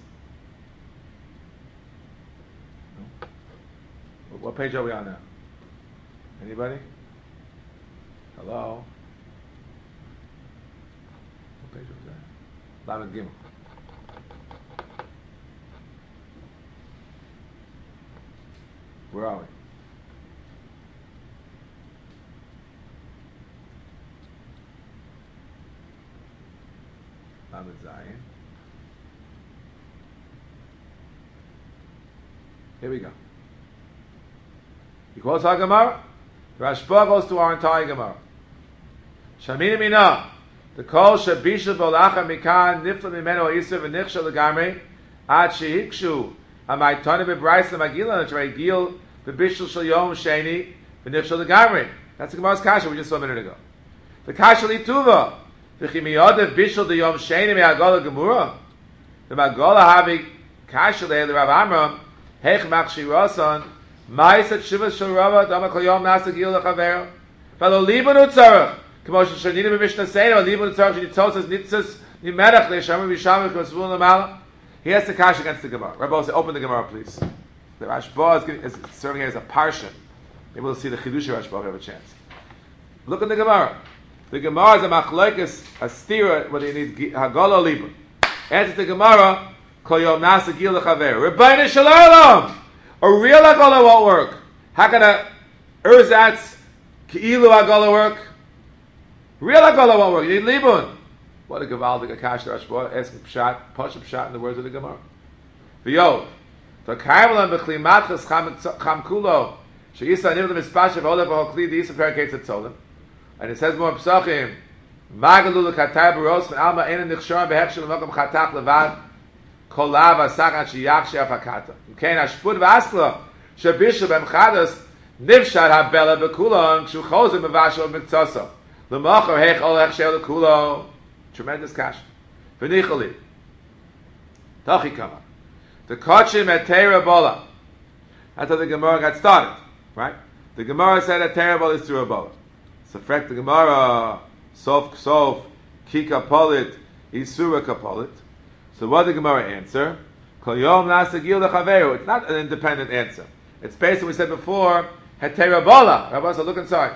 No? What page are we on now? Anybody? Hello? What page was that? Lamed Gimel. Where are we? Lamed Zayin. Here we go. He quotes our Gemara. The Rashba goes to our entire Gemara. Shamina mina. The kol shabisha bolacha mikan nifla mimeno isur v'nichshel legamri ad shehikshu amaitani bebrayis lemagila netrei bebishul shel yom sheni v'nichshel legamri. That's the Gemara's kasha we just saw a minute ago. The kasha lituva v'chimiyodev bishul de yom sheni me'agola gemura. The magola havi kasha le the Rav Amram hech machshirasan ma'isat shivas shel Rava dama kol yom nasa gil lechaver v'lo liban utzarach. Commotion Shanina B'Mishnah Seir, or Libun Tzarach Shenitzos Nitzos Nimerach Leishamim Vishamim Kosvul Lamala. He has the kash against the Gemara. Rabbi, say, open the Gemara, please. The Rashba is, is serving here as a parsha. Maybe we'll see the Chidush Rashba if we have a chance. Look at the Gemara. The Gemara is a machlokes, a stira, whether you need Hagala or Libun. Answer the Gemara, Kol Yom Nasa Gil Lechaver. Rebbeinu Shalom! A real Hagala won't work. How can a Erzatz Ki'ilu Hagala work? Real Hagala won't work. You need Libun. What a Gavaldik Akash Rashba asking Pshat, Pasha Pshat in the words of the Gemara. V'yod. The Karmelan B'chlimatchas Cham Kulo She'isa Nivle Mispashav Olev Hokli D'Isa Periketz Etzolim. And it says more Psachim Magalu L'Katar B'ros V'alma Eina Nichshoram B'hekshel L'Mokam Chatach Levad Kolav Asachan Sheyach She'af HaKata. Mkein Ashpud V'askla She'bishu B'mchadas Nivshad HaBela B'kulon Kshu Chozim B'vashel B'mktzoso L'machar Hech Ol Hech She'el L'Kulo. Tremendous cash. V'nichali. Tachi Kama. The Kochim et Teira Bola. That's how the Gemara got started. Right? The Gemara said that Teira Bola is through a Bola. So frek the Gemara, Sof Sof, Kika Polit, Isura Kapolit. So what did the Gemara answer? Kol Yom Nasa Gil Lechaveru. It's not an independent answer. It's based on what we said before, Het Teira Bola. Rabbi, so look inside.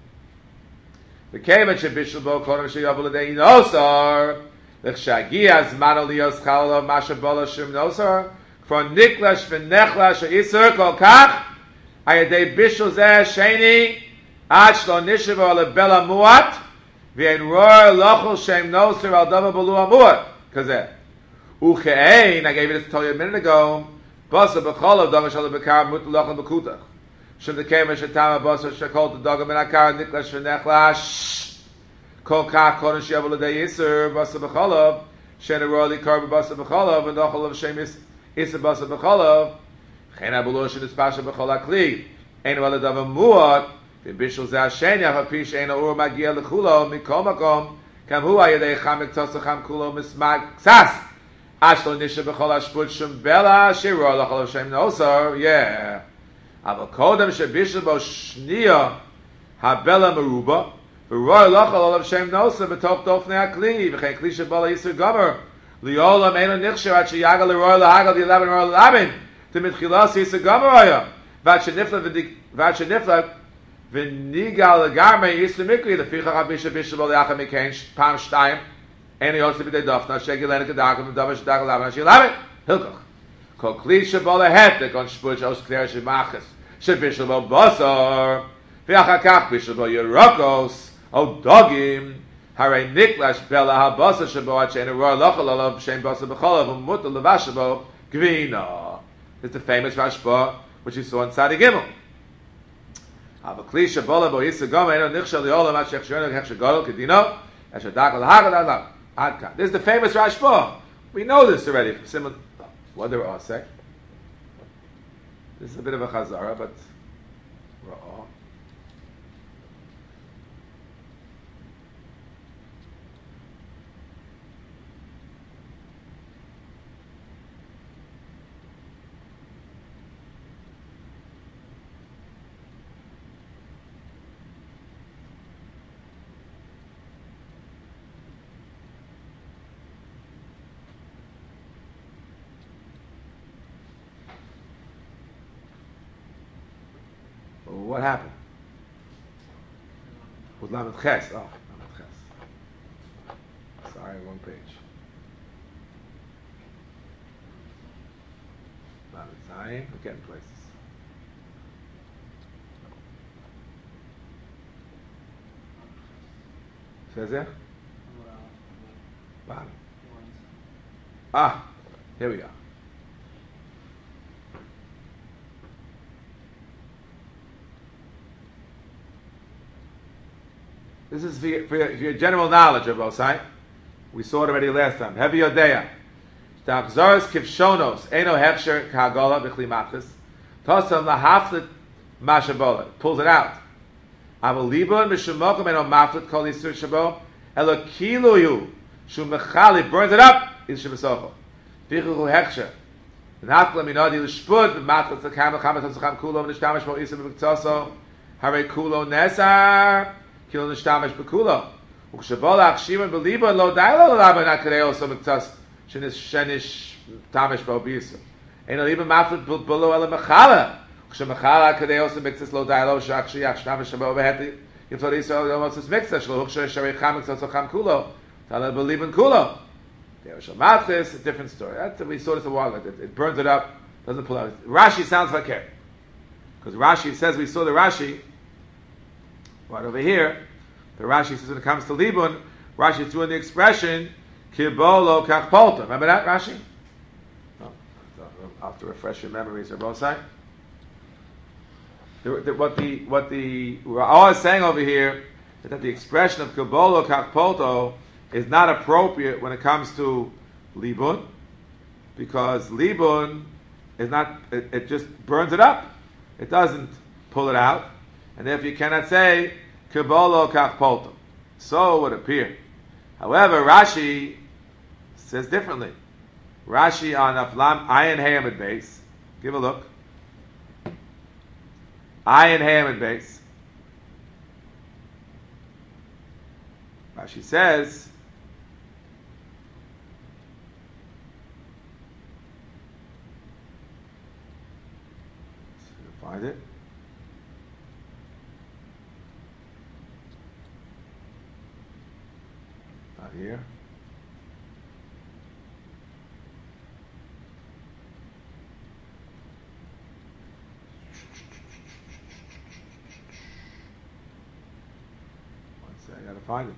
The Kevan Shebishul Bo Kodem Sheyavu L'Dei Nosar L'Chshagi Azman Oliyos Chalalav Masha Bola Shum Nosar For Niklash V'Nechlash Isur Kol Kach Ayadei Bishul Zeh Sheni Ad Shlo Nishiva Lebela Muat V'Ein Roar Lochel Shem Nosar Al Dava Belu Amuat Kazeh Uchein, I gave it to tell you a minute ago Basa B'Cholav Dava Shalom B'Kar Mut Lochel B'Kutach Shem the Kevan Shetama Basa Shekol to Dogam and Akar Niklash V'Nechlash Kol Kach Kodem Sheyavu L'Dei Isur Basa B'Cholav Shen Aroli Karba Basa B'Cholav and Lochel of Shem Isur Basa B'Cholav Chen Abulush and Ispasha B'Chol HaKli Ein Wala Dava Muat V'Bishul Zeh Hashen Yav HaPish Ein Ur Magia L'Chulo Mikol Makom Kam Hu Ayadei Cham Miktosa Cham Kulo Mismag Ksas Ashlo Nisha B'Chol HaShput Shum Bela Shiror Lochel of Shem Nosar Yeah Aval Kodem Shebishul Bo Shniya HaBela Meruba V'Roy Lochel Olav Shem Nosar B'Tov Dofnei HaKli V'chein Kli Shebala Yisur Gomer Li'olam Eino Nichsher Ad Sheyaga L'Roy L'Hagal L'Yelaben Roy L'Labin T'mitchilas Yisur Gomer Oya V'ad Shenifla V'ad Shenifla V'nigal L'Garmei Yisur Mikri L'Ficha HaBishul Bishul Bo L'Yacham Mikein Pam Shtayim Eino Yosef B'dei Dofna Shegilene Kedagam V'davar Shedag L'Labin L'Yelaben Hilkoch Kol Kli Shebala Hetek On Shpuch Os Kler Shemachas Shebishul Bo Basar V'achakach Bishul Bo Yerokos O Dogim Harei Niklash Bela HaBasar Shebo Ad Shein Roy Lochel Olav Shem Basar B'Cholav U'Mutal Levashabo Gvina. It's the famous Rashba which you saw in Tzadi Gimel. Avakli Shebola Bo Yisur Gomer Eino Nichshel Li'olam Ad Shechshonu Hech Shegolol Kedino Esher Dakal Hagad Adlam Adkan. This is the famous Rashba. We know this already. Similar. What do we say? This is a bit of a chazara, but Ra'ah. what happened? With Lamed Ches. Oh, Lamed Ches. Sorry, wrong page. Lamed Zayin. We're getting places. Says there? Bottom. Ah, here we are. This is for your, for your, for your general knowledge of Osai. We saw it already last time. Heavy Yodeya. Ta'achzoros kivshonos eno hefsher ka'agola b'chli machlis. Tosam lahaflit mashabola. Pulls it out. Aval libon b'shemokom eno maflit kol yisur shabo. Elo kiluyu shu mechali. Burns it up. Is shebesocho. Vichuchu hechsher. V'nafla minodi l'shpud b'machlis l'kam l'chamet l'cham kulo v'nishtamash mo isim b'ktoso. Hare kulo nesar. Kilo nishtamash bekulo. Ukshabola achshivan beliba lo dailo laba nakareo so miktas shenish shenish tamish bobisa. Eno liba maflet bulo ela machala. Ukshamachala kareo so miktas lo dailo shakshi achshtamish shabo beheti. Yiflor Yisrael almost is mixed. Shlo uksha sharei chamik so cham kulo. Tala beliban kulo. There shamatches a different story. That's we saw this a while ago. It, it burns it up, doesn't pull out. Rashi sounds like it because Rashi says we saw the Rashi. Right over here, the Rashi says when it comes to Libun, Rashi is doing the expression Kibolo Kachpolta. Remember that, Rashi? No, I'll have to refresh your memories of both sides. The, the, what the what the Ra'ah is saying over here is that the expression of Kibolo Kachpolto is not appropriate when it comes to Libun, because Libun is not, it, it just burns it up. It doesn't pull it out. And therefore you cannot say Kibolo Kachpolto. So it would appear. However, Rashi says differently. Rashi on Aflam Ayin Hayamid base. Give a look. Ayin Hayamid base. Rashi says find it. Not here. One second, I gotta find it.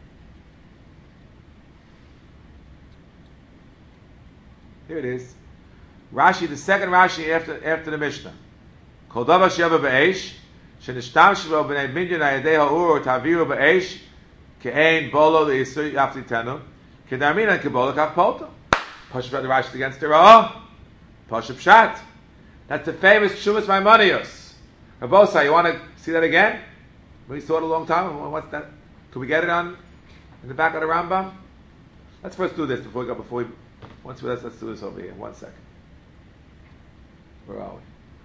Here it is. Rashi, the second Rashi after after the Mishnah. Kol davar sheyava be'esh, shenishtamshu bo b'nei minyan ayadei ha'ur taviru be'esh, ke'ein bolo le'isur yaflitenu, ke'darmin and kebolo kachpolto. Pashup the Rashi against the Ra'ah. Pashup pshat. That's the famous Shumas Maimonios. Rabosa, you want to see that again? We saw it a long time ago. What's that? Can we get it on in the back of the Rambam? Let's first do this before we go. Before we, once we let's, let's do this over here. One second. Where are we?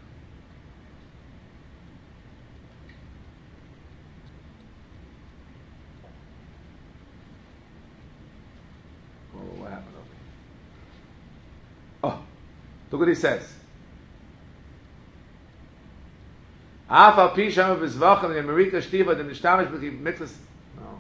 Oh, what happened over here? Oh, look what he says. Afal pisham b'zvachim and Marika shtiva the nishtamish b'ki mitzvahs. No.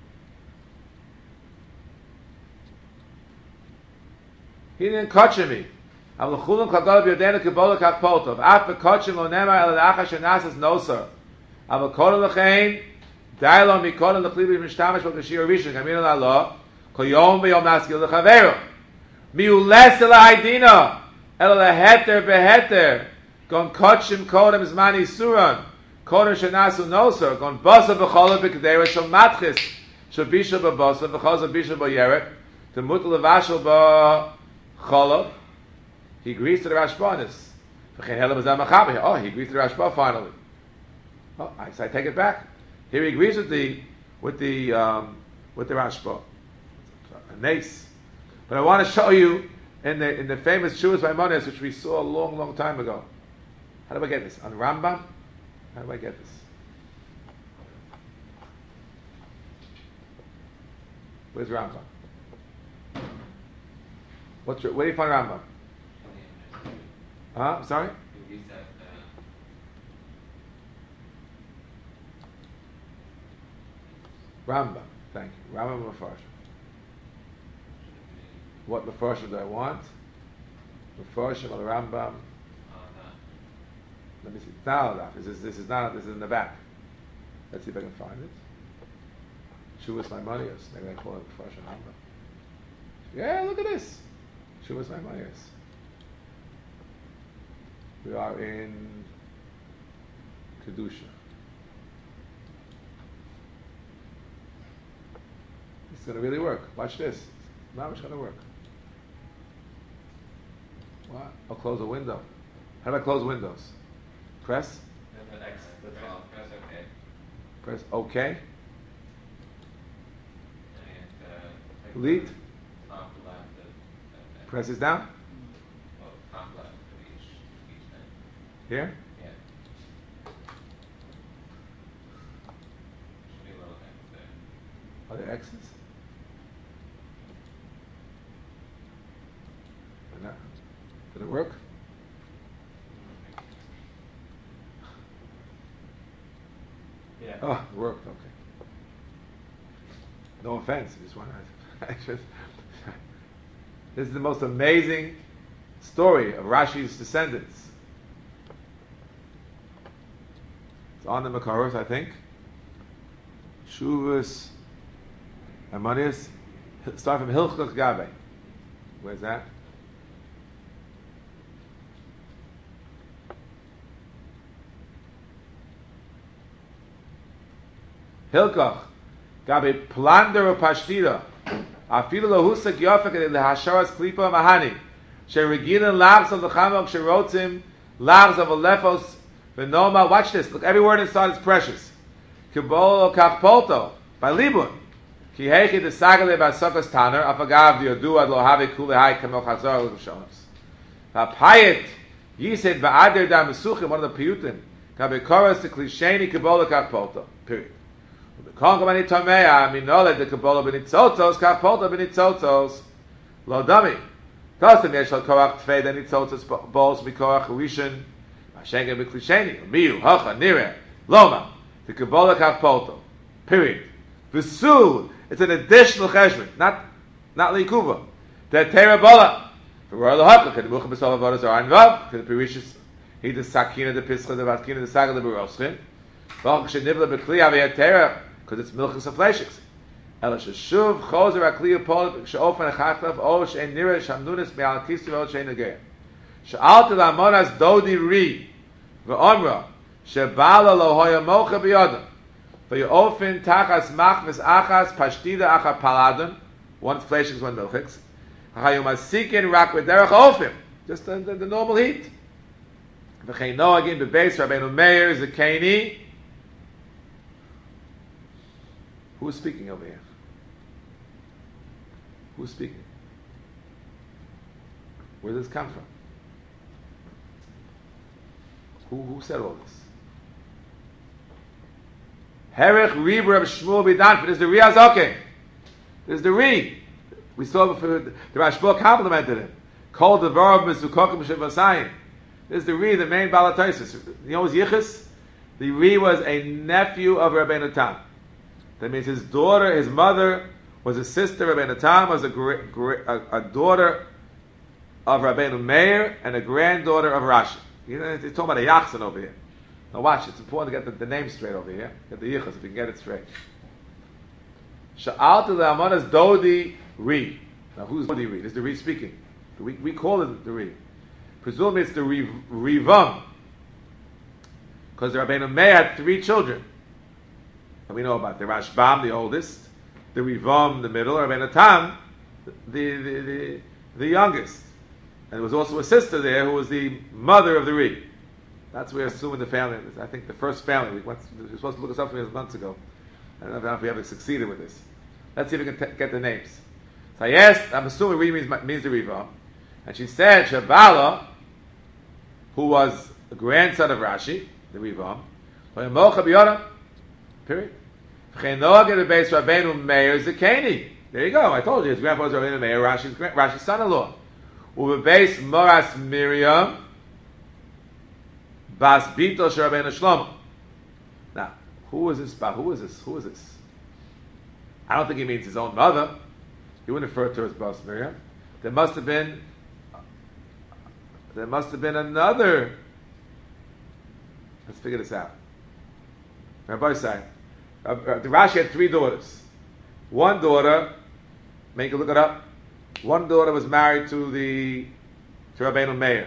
He didn't catch me. Avol chulun kagol b'yodenu kebola kakpoltov. Af b'kotchim lo nemar el acha shenasas nosar. Avol kodol l'chein dailo mikodol l'chlibi mishtamish b'kashir rishon kamino la'lo kol yom v'yom naskil l'chavero miules l'haydina el l'heter b'heter gon kotchim kodem zmani suran kodem shenasu nosar gon basa b'cholah b'kedera shal matchis shal bishal b'basa b'chazah bishal b'yerek to mutal l'vashal b'cholah. He agrees to the Rashba on this. Oh, he agrees to the Rashba finally. Oh, I, so I take it back. Here he agrees with the with the um, with the Rashba. Nice. But I want to show you in the in the famous Shuas Maimonides, which we saw a long, long time ago. How do I get this? On Rambam? How do I get this? Where's Rambam? What's your, where do you find Rambam? Huh? Sorry? Rambam. Thank you. Rambam Mefarshim. What Mefarshim do I want? Mefarshim al Rambam. Let me see. It's not on that. This is this is not. This is in the back. Let's see if I can find it. Shuvas Maimonides. Maybe I call it Mefarshim Rambam. Yeah, look at this. Shuvas Maimonides. We are in Kedusha. It's going to really work. Watch this. It's not much going to work. What? I'll close a window. How do I close windows? Press? And the X, that's all. Press OK. Press OK. And uh, take Delete. the top left. of- of- Press this down. Well, top left of each each thing. Here. Yeah. Should be a little X there. Are there X's? They're not. Did it work? Yeah. Oh, it worked. Okay. No offense. I just want to. I just, this is the most amazing story of Rashi's descendants. It's on the Makaros, I think. Shuvas Maimonides. Start from Hilchot Gabe. Where's that? Hilkoch, Gabi Plander Pashtira, Afilu Lohusak Yofek Lehasharas Klipa Mahani, Shereginan Labs of the Chamok Sherotzim, Labs of Alephos, Venoma. Watch this. Look, every word inside is precious. Kibolo Kachpolto, by Libun. Kihechi the Sagale Basokas Tanner, Afagav the Odua Lohave Kulehai Kamoch Hazar Lushonos. Vapayet, Yised Ba'adir Da Mesuchim, one of the Piyutim, Gabi Koras the Klisheni Kibolo Kachpolto. Period. The Kongo Bani Tomea, Minole the Kabbalah Benitzotos, Kapolta Benitzotos, Lo Dami. Custom Yeshal Korach Tfei, the Nitzotos Balls, Mikorach Rishon, Mashenga Miklisheni, Miu, Hocha, Nire, Loma, the Kabbalah Kapolto. Period. Visu, it's an additional cheshbon, not not Likuva. The Terabola. For Royal Hocha, Kedemucha Besol Avodas are Anvav, Kedeperishis, he the Sakina, the Pischa, the Vatkina, the Saga, the Beroschin. Because it's milchus of fleshiks. Ela sheshuv chozer akliya pol sheofen achachlav o she'en nira shamnunis me'al kisu o she'en negeya. She'alti la'amonas dodi ri ve'omra she'bala lo hoya mocha b'yodam ve'yofen tachas machves achas pashtida acha paladon, one fleshiks, one milchiks, ha'yomasikin rak v'derech ofim, just the, the, the normal heat. V'chein noagin bebeis Rabbeinu Meir Zekeni. Who's speaking over here? Who's speaking? Where does this come from? Who who said all this? Herech Riber of Shmuel Bidan. This is the Ri Azoke. This is the Ri. We saw before the Rashba complimented him. Called the verb Mizukokim Shivasayim. This is the Ri, the main Balatoisis. You know who's Yichus? The Ri was a nephew of Rabbeinu Tam. That means his daughter, his mother, was a sister of Rabbeinu Tam, was a, gra- gra- a, a daughter of Rabbeinu Meir, and a granddaughter of Rashi. You know, he's talking about a Yachsan over here. Now watch, it's important to get the, the name straight over here. Get the Yichus, if you can get it straight. Sha'al to the Amonas Dodi Ri. Now who's Dodi Ri? This is the Ri speaking. We, we call it the Ri. Presumably it's the Ri, Rivam. Because the Rabbeinu Meir had three children. And we know about the Rashbam, the oldest, the Rivam, the middle, Rabbeinu Tam, the, the, the, the youngest. And there was also a sister there who was the mother of the Ri. That's where we're assuming the family is. I think the first family, we, went, we were supposed to look us up for months ago. I don't know if we ever succeeded with this. Let's see if we can t- get the names. So I asked, I'm assuming Ri means, means the Rivam. And she said, Shabala, who was a grandson of Rashi, the Rivam, period. There you go. I told you his grandpa was Rabbeinu Meir, Rashi's, Rashi's son-in-law. Ubebeis Moras Miriam Bas Bito Rabbeinu Shlomo. Now, who is this? Who is this? Who is this? I don't think he means his own mother. He wouldn't refer to her as Bas Miriam. There must have been, there must have been another. Let's figure this out. Rabbi say, uh, uh, the Rashi had three daughters. One daughter, make you look it up. One daughter was married to the to Rabbeinu Meir.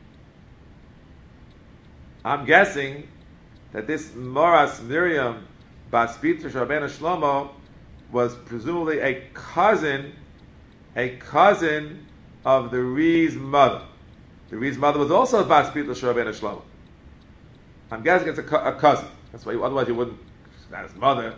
I'm guessing that this Moras Miriam Bas Peter Rabbeinu Shlomo was presumably a cousin, a cousin of the Ree's mother. The Ree's mother was also Bas Peter Rabbeinu Shlomo. I'm guessing it's a, co- a cousin. That's why. Otherwise, you wouldn't. It's not his mother.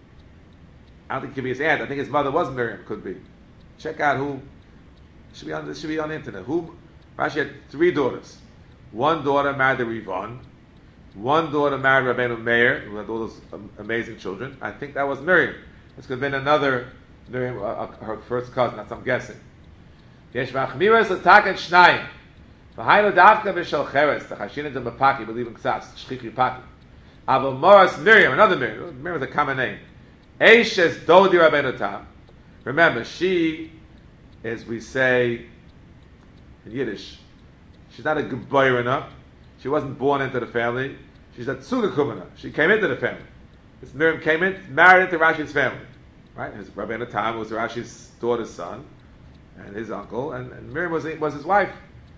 I don't think it could be his aunt. I think his mother was Miriam. Could be. Check out who. Should be on. This should be on the internet. Who? Rashi had three daughters. One daughter married the Rivon. One daughter married Rabbeinu Meir, who had all those um, amazing children. I think that was Miriam. This could have been another Miriam, uh, uh, her first cousin. That's what I'm guessing. Yesh machmiras l'taken shnayim. V'hainu davka b'shel cheres. T'chashin et b'paki. Believe in ksas. Shchichi paki. Aval Moras Miriam. Another Miriam. Miriam is a common name. Eishes Dodi Rabbeinu Tam. Remember, she, as we say in Yiddish, she's not a geborena. She wasn't born into the family. She's a tzugakumana. She came into the family. This Miriam came in, married into Rashi's family. Right? His Rabbeinu Tam was Rashi's daughter's son and his uncle, and, and Miriam was, was his wife.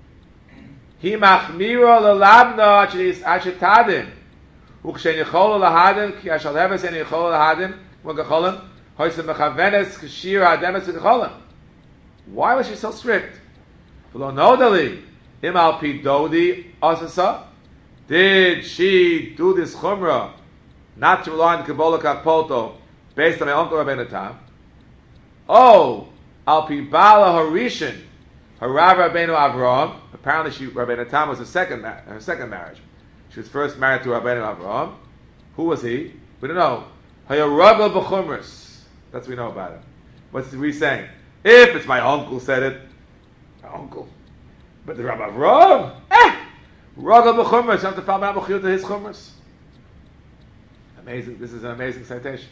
He machmiro lelabno achetadim. Ukshen yichol lahadim ki ashal heves en yichol lahadim v'gacholim hoysem mechavenes kshir ademes v'gacholim. Why was she so strict? V'lo nodali im al pi dodi asasa. Did she do this chumrah not to rely on Kabbalah Kapolto based on my uncle Rabbeinu Tam? Oh, al pi bala harishin harav Rabbeinu Avraham. Apparently, she Rabbeinu Tam was her second her second marriage. She was first married to Rabbeinu Avraham. Who was he? We don't know. Hayaragel b'chumras. That's what we know about him. What's he saying? If it's my uncle said it, my uncle. But the Rabbi Avraham, eh? Ragel b'chumras. You have to follow out to his chumras. Amazing. This is an amazing citation.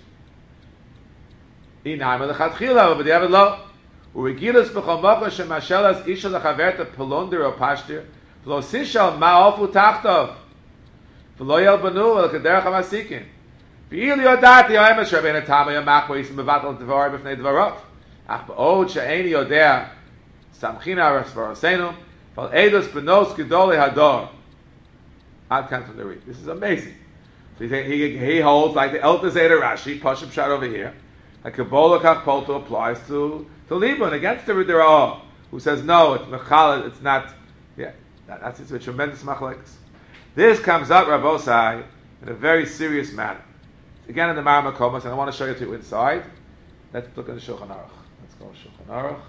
Inaim l'chatchila, but the other lo. Uregilus b'chol mokah shemashelas isha l'chaverta pelonder or pashtir v'lo sishal ma'ofu tachtov v'lo yel banu el kederach hamasikin v'il yodati ha'emes Rabbeinu Tam yamach v'yisim bevatel devar b'fnei dvarov ach ba'od she'eni yodea samchina rasvarosenu v'al edus benos gedolei hador. Ad kan from the read. This is amazing. So he, he, he holds like the Elter Zeta Rashi, Pashim Shad over here, like Kabbalah Kachpolto applies to to Liban against the Ridra, who says no, it's Mechalad, it's not. Yeah, that, that's it's a tremendous machlekes. This comes up, Rabbosai, in a very serious manner. Again in the Mar Makomos, and I want to show you to inside. Let's look at the Shulchan Aruch. Let's go Shulchan Aruch.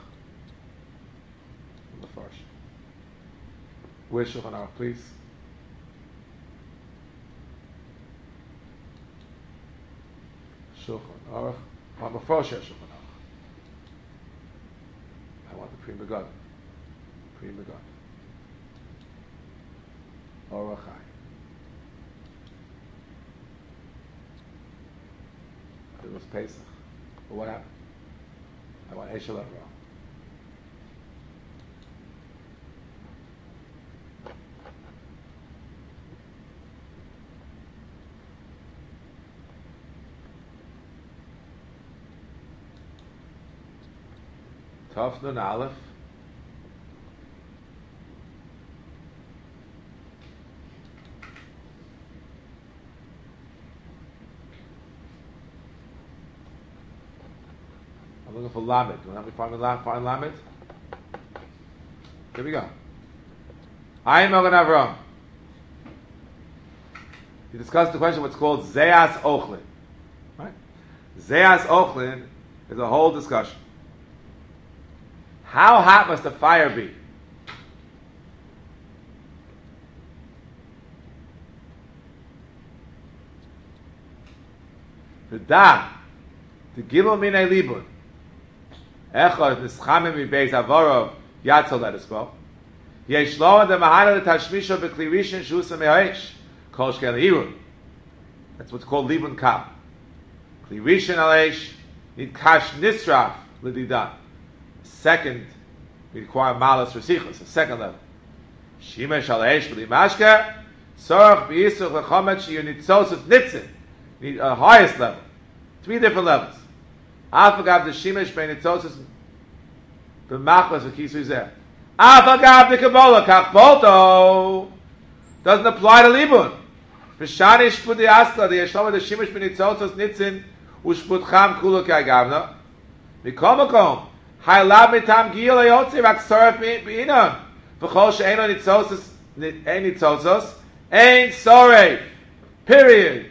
The first. Where's Shulchan Aruch, please? Shulchan Aruch. Well, before Shulchan Aruch. I want the Pri Megadim. Pri Megadim. Orachai. It was Pesach. But what happened? I want Eshel Avraham. Tov Nun Aleph. I'm looking for Lamed. Do you want to help me find, find Lamed? Here we go. I am Magen Avraham. He discussed the question what's called Zeas Ochlin. Right? Zeas Ochlin is a whole discussion. How hot must the fire be? The da, the gilul minay libun, echad nischamim mibeis avorov yatzol let us go. Yesh lo the mahana the tashmisho beklirishin shusa me'aish kol shkel irun. That's what's called libun kab. Klirishin aleish need kash nisraf l'didan. Second, we require malas resichos, a second level. Shimesh aleish v'limashke, sorach b'yisuch l'chomet she'yu nitzos of nitzin. Need a highest level. Three different levels. Afagav the shimesh bein nitzos b'machlas v'kisu zeh. Afagav the kabbalah kach polto. Doesn't apply to libun. V'shanish put the askla, the yeshlama the shimesh bein nitzos nitzin u'shputcham kula k'agavna. Mikomakom. Haylab mitam gil ayotzi rak soref b'inan. V'chol she'eno nitzos ein nitzos ein soref. Period.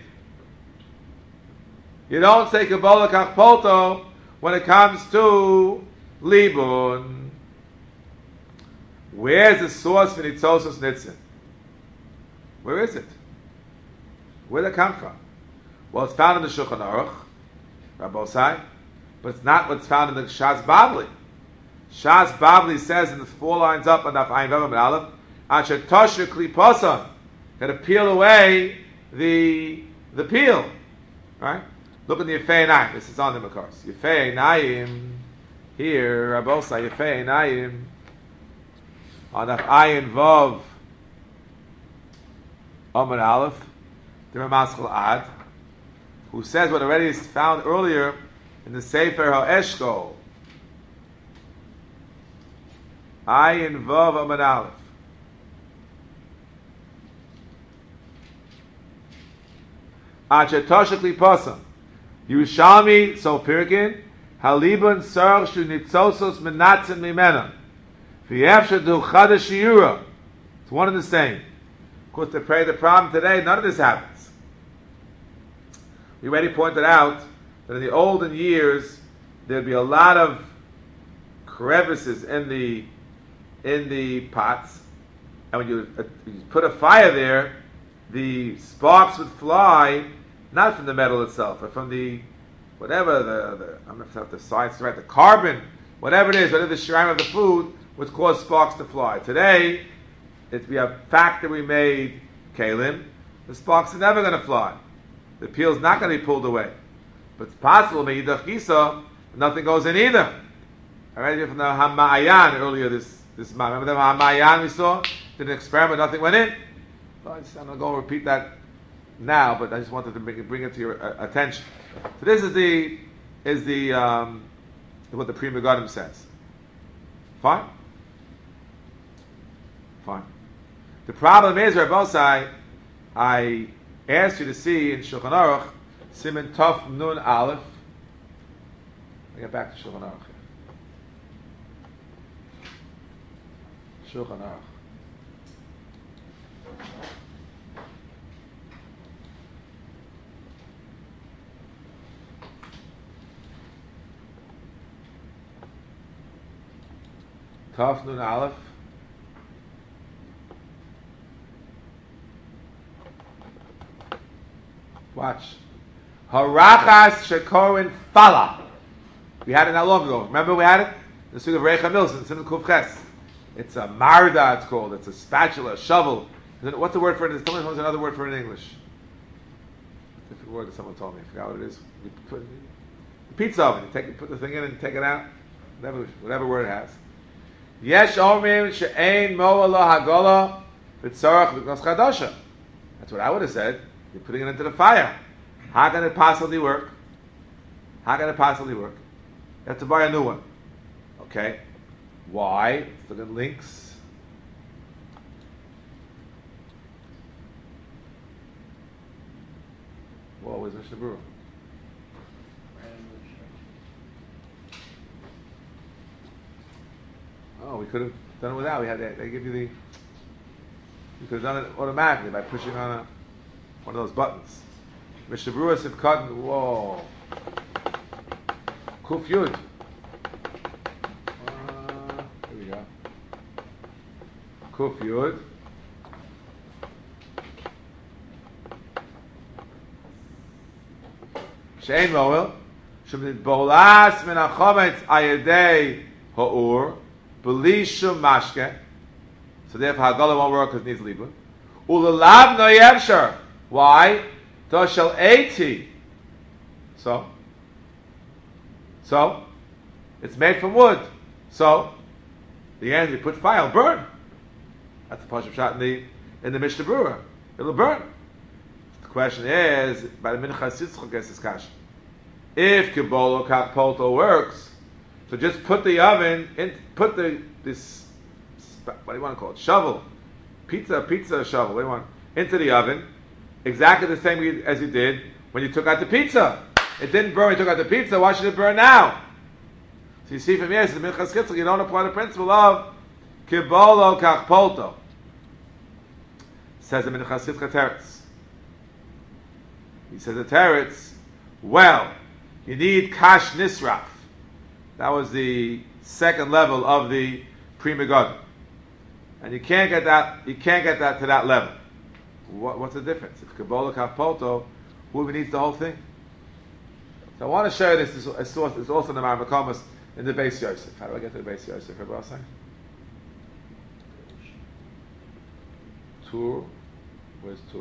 You don't say Kabbalah Kach Polto when it comes to Libun. Where's the source for Nitzosos Nitzin? Where is it? Where did it come from? Well, it's found in the Shulchan Aruch, Rabbosai, but it's not what's found in the Shas Babli. Shas Babli says in the four lines up on Daf Ayin Vav and Aleph, Asher Tosher Kli Posan, got to peel away the the peel, right? Look at the Yefei Einayim. This is on the Makars. Yefei Einayim. Here, Rabbosai, Yefei Einayim. On Daf Ayin Vav Amar Aleph, the Ramaschal Ad, who says what already is found earlier in the Sefer HaEshkol. Ayin Vav Amar Aleph. Asher Tosher Kli Posan. Yerushalmi, so Pirkin, Halibun Sar Shu Nitzosos Menatzin Mimena. V'yefsher Du Chadash Yura. It's one and the same. Of course, to pray the problem today, none of this happens. We already pointed out that in the olden years, there'd be a lot of crevices in the in the pots, and when you, uh, you put a fire there, the sparks would fly. Not from the metal itself, but from the, whatever, the, the I'm not sure if the science is right, the carbon, whatever it is, whatever the shiraim of the food, would cause sparks to fly. Today, it's, we have factory-made kalim, the sparks are never going to fly. The peel's not going to be pulled away. But it's possible, me'idach gisa, nothing goes in either. I read it from the Hamayan earlier this, this month. Remember the Hamayan we saw? Did an experiment, nothing went in? So I just, I'm going to go and repeat that now, but I just wanted to bring it, bring it to your uh, attention. So this is the is the um, what the Pri Megadim says. Fine, fine. The problem is, Rabbosai, I asked you to see in Shulchan Aruch, Siman Tov Nun Aleph. I get back to Shulchan Aruch. Shulchan Aruch. Tov Nun Aleph. Watch. Harachas Shekorin Fala. We had it not long ago. Remember we had it? The Sug of Reicha Milson, Simon Kuf Ches. It's a marda, it's called. It's a spatula, a shovel. What's the word for it? Someone knows another word for it in English. Different word that someone told me. I forgot what it is. You put the pizza oven. You take it, put the thing in and take it out. Whatever, whatever word it has. Yesh omrim she'ein moa lo hagola v'tzorach v'knos chadasha. That's what I would have said. You're putting it into the fire. How can it possibly work? How can it possibly work? You have to buy a new one. Okay. Why? Let's look at links. Whoa, where's Mishnah Berurah? Oh, we could have done it without. We had they, they give you the. You could have done it automatically by pushing on a, one of those buttons. Mishnah Berurah Sivkatan. Whoa. Kuf Yud. Uh, here we go. Kuf Yud. Shein Moel. Shemid Bolas Min HaChometz Ayedei Ha'ur. Belishum mashke, so therefore Hagala won't work because it needs libun. Ulalav no yevshar. Why? Toshel eighty. So So, it's made from wood. So, the end you put fire, it'll burn. That's the Pashup shot in the in the Mishnah Berurah. It'll burn. The question is, by the Minchas Yitzchak gets this kasha. If Kibolo Kakpolto works, so just put the oven in, put the this what do you want to call it? Shovel, pizza, pizza shovel. What do you want? Into the oven, exactly the same as you did when you took out the pizza. It didn't burn when you took out the pizza. Why should it burn now? So you see from here, the Minchas Yitzchak, you don't apply the principle of Kibolo Kakpolto. Says the Minchas Yitzchak Teretz. He says the Teretz, well, you need Kash Nisraf. That was the second level of the Pri Megadim. And you can't get that, you can't get that to that level. What, what's the difference? If Kabbalah Kapolto, who even needs the whole thing? So I want to show you this, this source is also in the Marmakomas in the Beis Yosef. How do I get to the Beis Yosef? Everybody else saying? Tur. Where's Tur?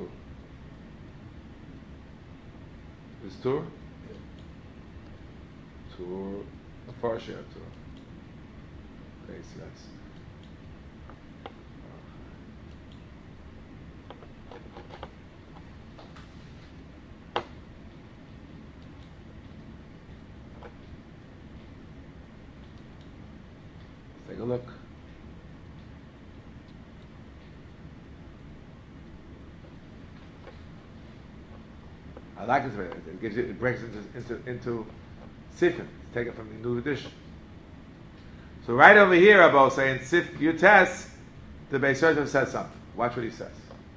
Is Tur? Tur. A far share Tur. Beis Yosef. Take a look. I like this way. It gives you, it breaks into into into sifim. It's taken from the new edition. So right over here, about saying sif yutes, the Beis Yosef says something. Watch what he says.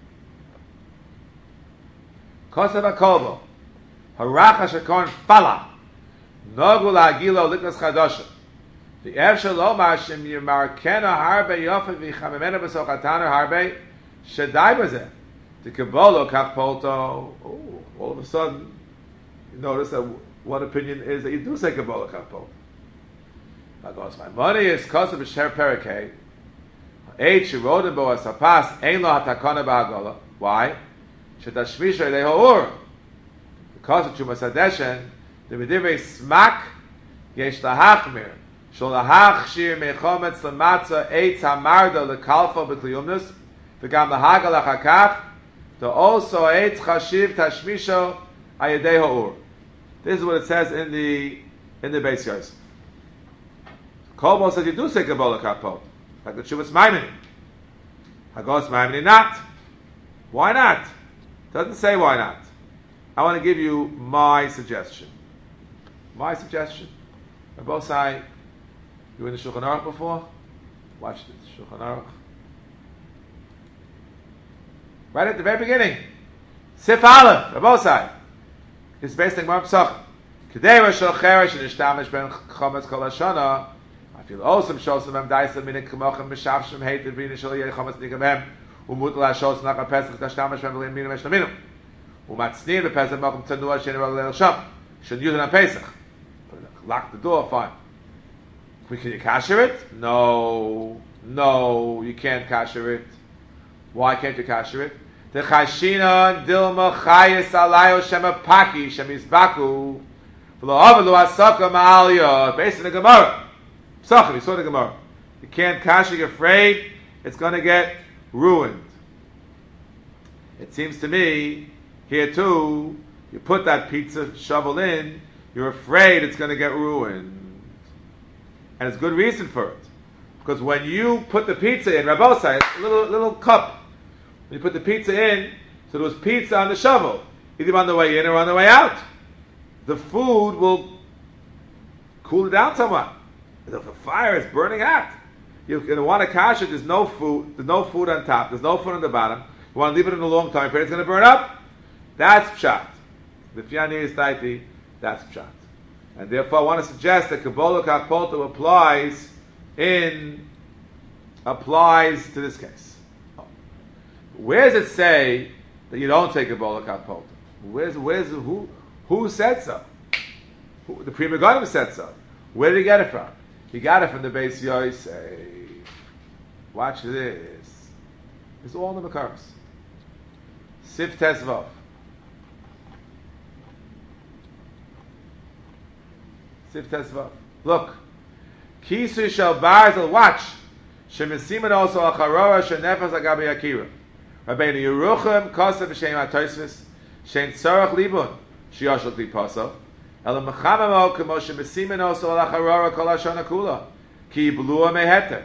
Kosav hakobo, haracha shekon fala, nogul agilo liknas chadosha. The Evshel Omar Shem Yimarkena Harbe Yofe Vichamemena Besochatana Harbe Shadai Bazeh. The Kabbalah Kakpolto. Oh, all of a sudden, you notice that one opinion is that you do say Kabbalah Kakpolto. Now goes my money is Kosav B'Sher Perekei. Eight Shirodim Bo Asapas Ein Lo Hatakona Ba'Hagola. Why? Shetashmisha Elei Ha'ur. Because of Chumas Hadeshen, the Medivei Smak Yesh Lahachmir. Sholahach shir mechometz lematza eitz hamarda lekalfa b'kliyumnus v'gam lahaga lachakach to also eitz chashiv tashmisho ayedei ha'ur. This is what it says in the in the Beis Yosef. Kolbo says you do say Kabbalah Kapot, like the Shuvas Maimoni. Hagos Maimoni not. Why not? Doesn't say why not. I want to give you my suggestion. My suggestion. On both sides. You were in the Shulchan Aruch before? Watch this. Shulchan Aruch. Right at the very beginning. Sif Aleph, on both sides. It's based on Gemara Pesachim. Kedei Roshel Cheresh and Ishtamish ben Chometz Kol Hashana. I feel awesome. Shosam Em Daisa Minik Kemochem Mishavshem Heited Vina Shal Yeh Chometz Nigamem Umut La Shosam Nach HaPesach Tashtamish Ben V'lim Mina Meshlaminu Umatznim B'Pesach Mochem Tanua Sheni Rol Leil Sham Shen Yudin HaPesach. Lock the door, fine. Can you kasher it? No. No, you can't kasher it. Why can't you kasher it? The chashina dilma chayis alayo shema paki shemizbaku v'lo avalu asaka ma'aliyah. Based on the Gemara. Pesachim, you saw the Gemara. You can't kasher, you're afraid it's going to get ruined. It seems to me, here too, you put that pizza shovel in, you're afraid it's going to get ruined. And it's good reason for it. Because when you put the pizza in, Rabbosai, it's a little, little cup. When you put the pizza in, so there was pizza on the shovel, either on the way in or on the way out. The food will cool it down somewhat. If the fire is burning hot, you're going to want to kash it, there's no food, there's no food on top, there's no food on the bottom. You want to leave it in a long time, afraid it's going to burn up. That's pshat. The fiani is taiti, that's pshat. And therefore, I want to suggest that Kabbalah Kakpolto applies in applies to this case. Where does it say that you don't take Kabbalah Kakpolto? Where's where's who who said so? Who, the Pri Megadim said so. Where did he get it from? He got it from the Beis Yosef. Watch this. It's all in the Makaros. Sif Tesvav. Sif Tesvav. Look. Kisu shel barzel, watch. Shemesimen also acharora shenefas agabi akira. Rabbeinu Yerucham kosev v'shem atoisvis shein tzarach libun sheyashal klipasa ela mechamamo kemo shemesimen also acharora kol hashana kula ki blua meheter.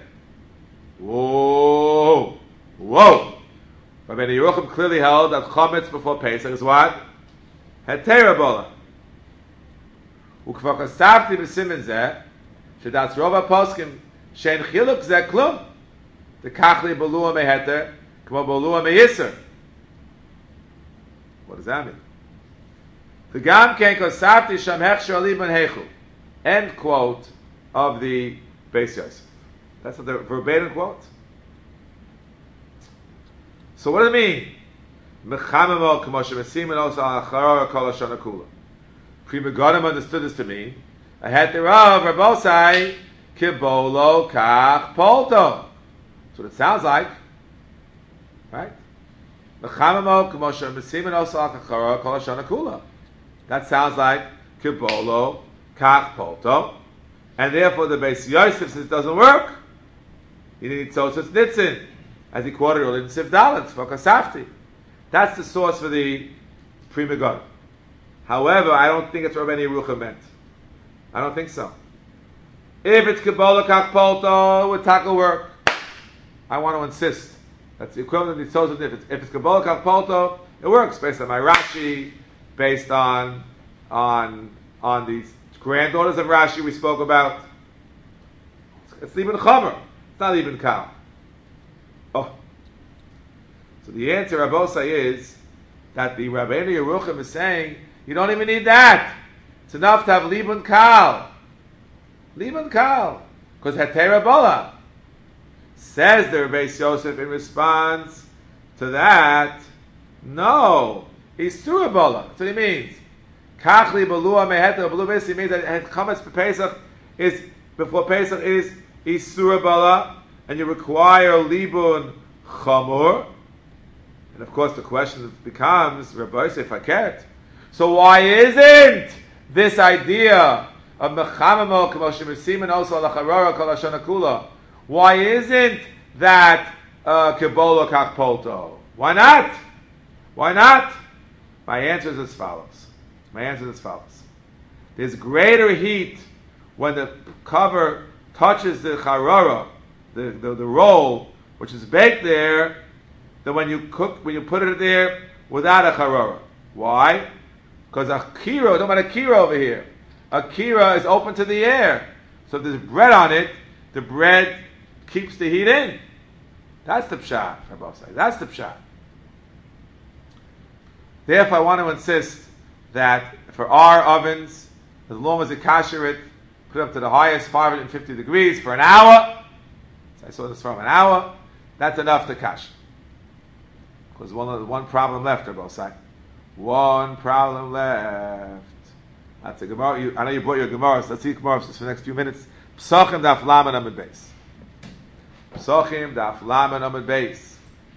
Whoa, whoa. Rabbeinu Yerucham clearly held that chametz before Pesach is what? Heter bola. Ukvar kasavti b'simen zeh shedatz rova poskim shein chiluk zeh klum the kachli blua meheter kmo blua meyiser. What does that mean? The gam ken kasavti sham hechsher libun hechu. End quote of the Beis Yosef. That's the verbatim quote. So what does it mean? Mechamemo k'mo shemesimen also acharora kol hashana kula. Pri Megadim understood this to mean a heterav rabosai kibolo kach polto. That's what it sounds like, right? Mechamemo k'mo shemesimen also acharora kol hashana kula. That sounds like kibolo kach polto, and therefore the Beis Yosef says it doesn't work. You need Tosfos Nitzin, as he quoted earlier in Sif Dalet, for Kasafti. That's the source for the Pri Megadim. However, I don't think it's what Rabbeinu Yerucham meant. I don't think so. If it's Kabbalah Kach Polto, it would tackle work. I want to insist. That's the equivalent of the Tosfos Nitzin. If it's Kabbalah Kach Polto, it works based on my Rashi, based on on on these granddaughters of Rashi we spoke about. It's even Chomer. It's not even Kal. Oh. So the answer, Rabosa, is that the Rabbeinu Yerucham is saying, you don't even need that. It's enough to have Libun Kal. Libun Kal. Because Hetera Bola. Says the Beis Yosef in response to that, no. Isura Bola. That's what he means. Kachli Balua Meheta Balua basically means that Chametz for Pesach is, before Pesach is Isura Bala, and you require Libun Chamur. And of course the question becomes, Rabbi Yosef Haket, so why isn't this idea of Mechamamo K'mo Shemesimen also Lacharora Kol Hashana Kula, why isn't that Kebola Kach Polto? Why not? Why not? My answer is as follows. My answer is as follows. There's greater heat when the cover touches the charara, the, the, the roll, which is baked there, than when you cook, when you put it there without a charara. Why? Because a kira, don't about a kira over here. A kira is open to the air. So if there's bread on it, the bread keeps the heat in. That's the pshat, Rabbi say. That's the pshat. Therefore, I want to insist that for our ovens, as long as it kasher it, put it up to the highest five hundred fifty degrees for an hour. So I saw this from an hour. That's enough to kasher. Because one one problem left, Rabbi say. One problem left. That's a Gemara. You, I know you brought your Gemara, so let's see Gemara for the next few minutes. Psachim daf laman amid beis. Psachim daf laman amid beis.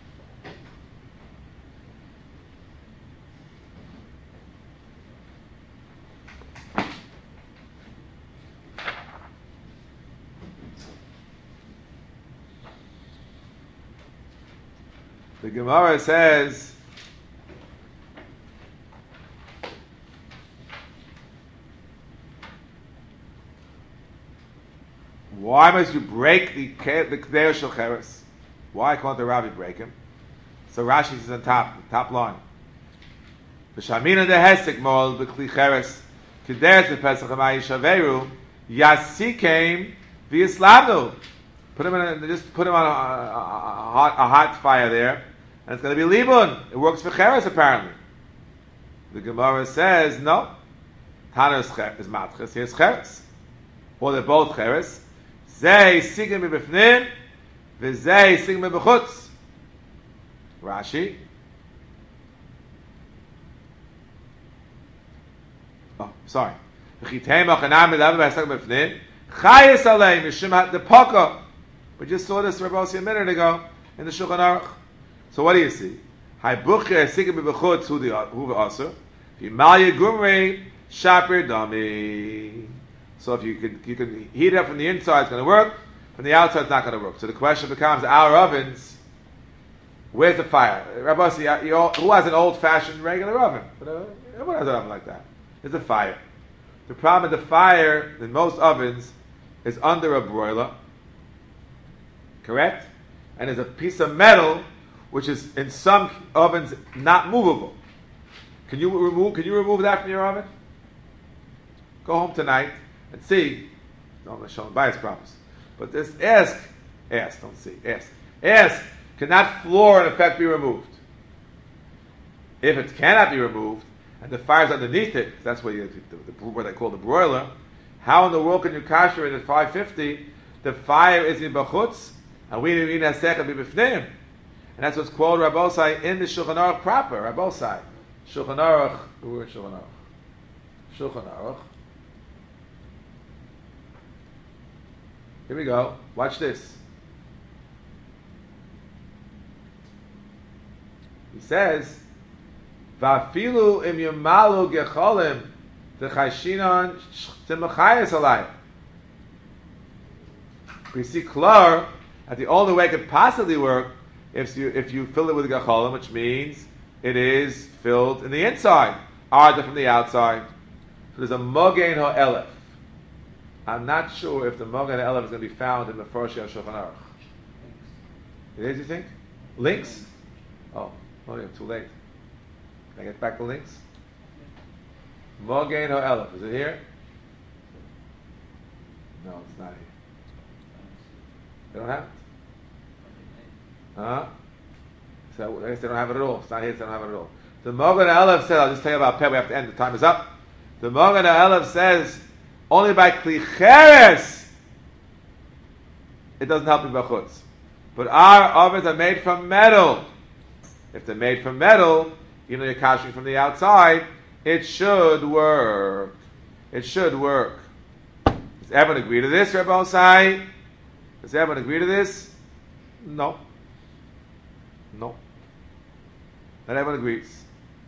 The Gemara says, why must you break the the K'dei Shel Cheres? Why can't the Rabbi break him? So Rashi says on top, the top line. V'shamina de hesek mol b'kli Cheres K'dei Pesach Hamay Shaveru Yasikem v'Yislavnu. Put him in a, just put him on a, a, a, hot, a hot fire there, and it's going to be libun. It works for cheres apparently. The Gemara says no. Tana is, is matches. Here's cheres, or they're both cheres. Zay sigim b'bifnim, v'zay sigim b'chutz. Rashi. Oh, sorry. V'chitei machanam b'dav b'asag b'fnim. Chayes alei mishum the paka. We just saw this, Rabbi Yossi, a minute ago in the Shulchan Aruch. So what do you see? Hay bucher sigim b'chutz hu v'aser. V'mal yegumrei shaper dami. So if you could you could heat it up from the inside, it's going to work. From the outside, it's not going to work. So the question becomes: our ovens, where's the fire? Rabbi, see, you all, who has an old-fashioned regular oven? Everyone has an oven like that. There's a fire. The problem with the fire in most ovens is under a broiler, correct? And there's a piece of metal which is in some ovens not movable. Can you remove? Can you remove that from your oven? Go home tonight and see. No, I'm not showing bias promise, but just ask, ask, don't see, ask, ask. Can that floor in effect be removed? If it cannot be removed, and the fire's underneath it, that's what, you, the, the, what they call the broiler. How in the world can you kasher it at five fifty? The fire is in bachutz, and we didn't even have be b'fneim. And that's what's called Rabbosai in the Shulchan Aruch proper. Rabbosai, Shulchan Aruch. Where is Shulchan Aruch? Shulchan Aruch. Here we go. Watch this. He says, "Va'afilu im yumalu gecholim dechayshinon timachayes alay." We see clear that the only way it could possibly work if you if you fill it with gecholim, which means it is filled in the inside, arda from the outside. So there's a mogen ha'elef. I'm not sure if the mogen ha'elef is going to be found in the first Shulchan Aruch. It is, you think? Links? Oh. Oh, yeah, too late. Can I get back the links? Mogen ha'elef. Is it here? No, it's not here. They don't have it. Huh? So I guess they don't have it at all. It's not here, so they don't have it at all. The Mogen ha'elef says, I'll just tell you about Peh, we have to end, the time is up. The Mogen ha'elef says, only by klicheres, it doesn't help you b'chutz. But our ovens are made from metal. If they're made from metal, even though you're kashering from the outside, it should work. It should work. Does everyone agree to this, Rebbe Osai? Does everyone agree to this? No. No. Not everyone agrees.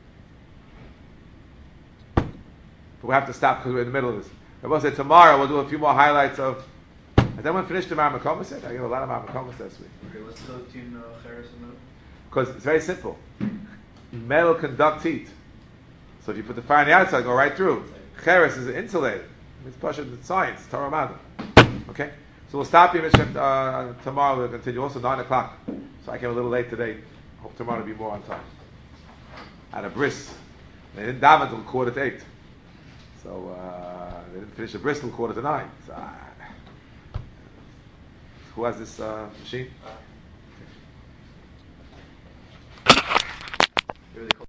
But we have to stop because we're in the middle of this. Rebbe Osai, tomorrow we'll do a few more highlights of... Has everyone finished the Ma'amakomas yet? I gave a lot of Ma'amakomas this week. Okay, what's the between uh, Cheres and metal? Because it's very simple. Metal conducts heat. So if you put the fire on the outside, go right through. Cheres is insulated. It's Pasha science, Torah Mada. Okay? So we'll stop here, uh, tomorrow we'll continue. Also nine o'clock. So I came a little late today. Hope tomorrow will be more on time. At a bris. They didn't daven until quarter to eight. So uh, they didn't finish the bris until quarter to nine. So, uh, who has this uh, machine?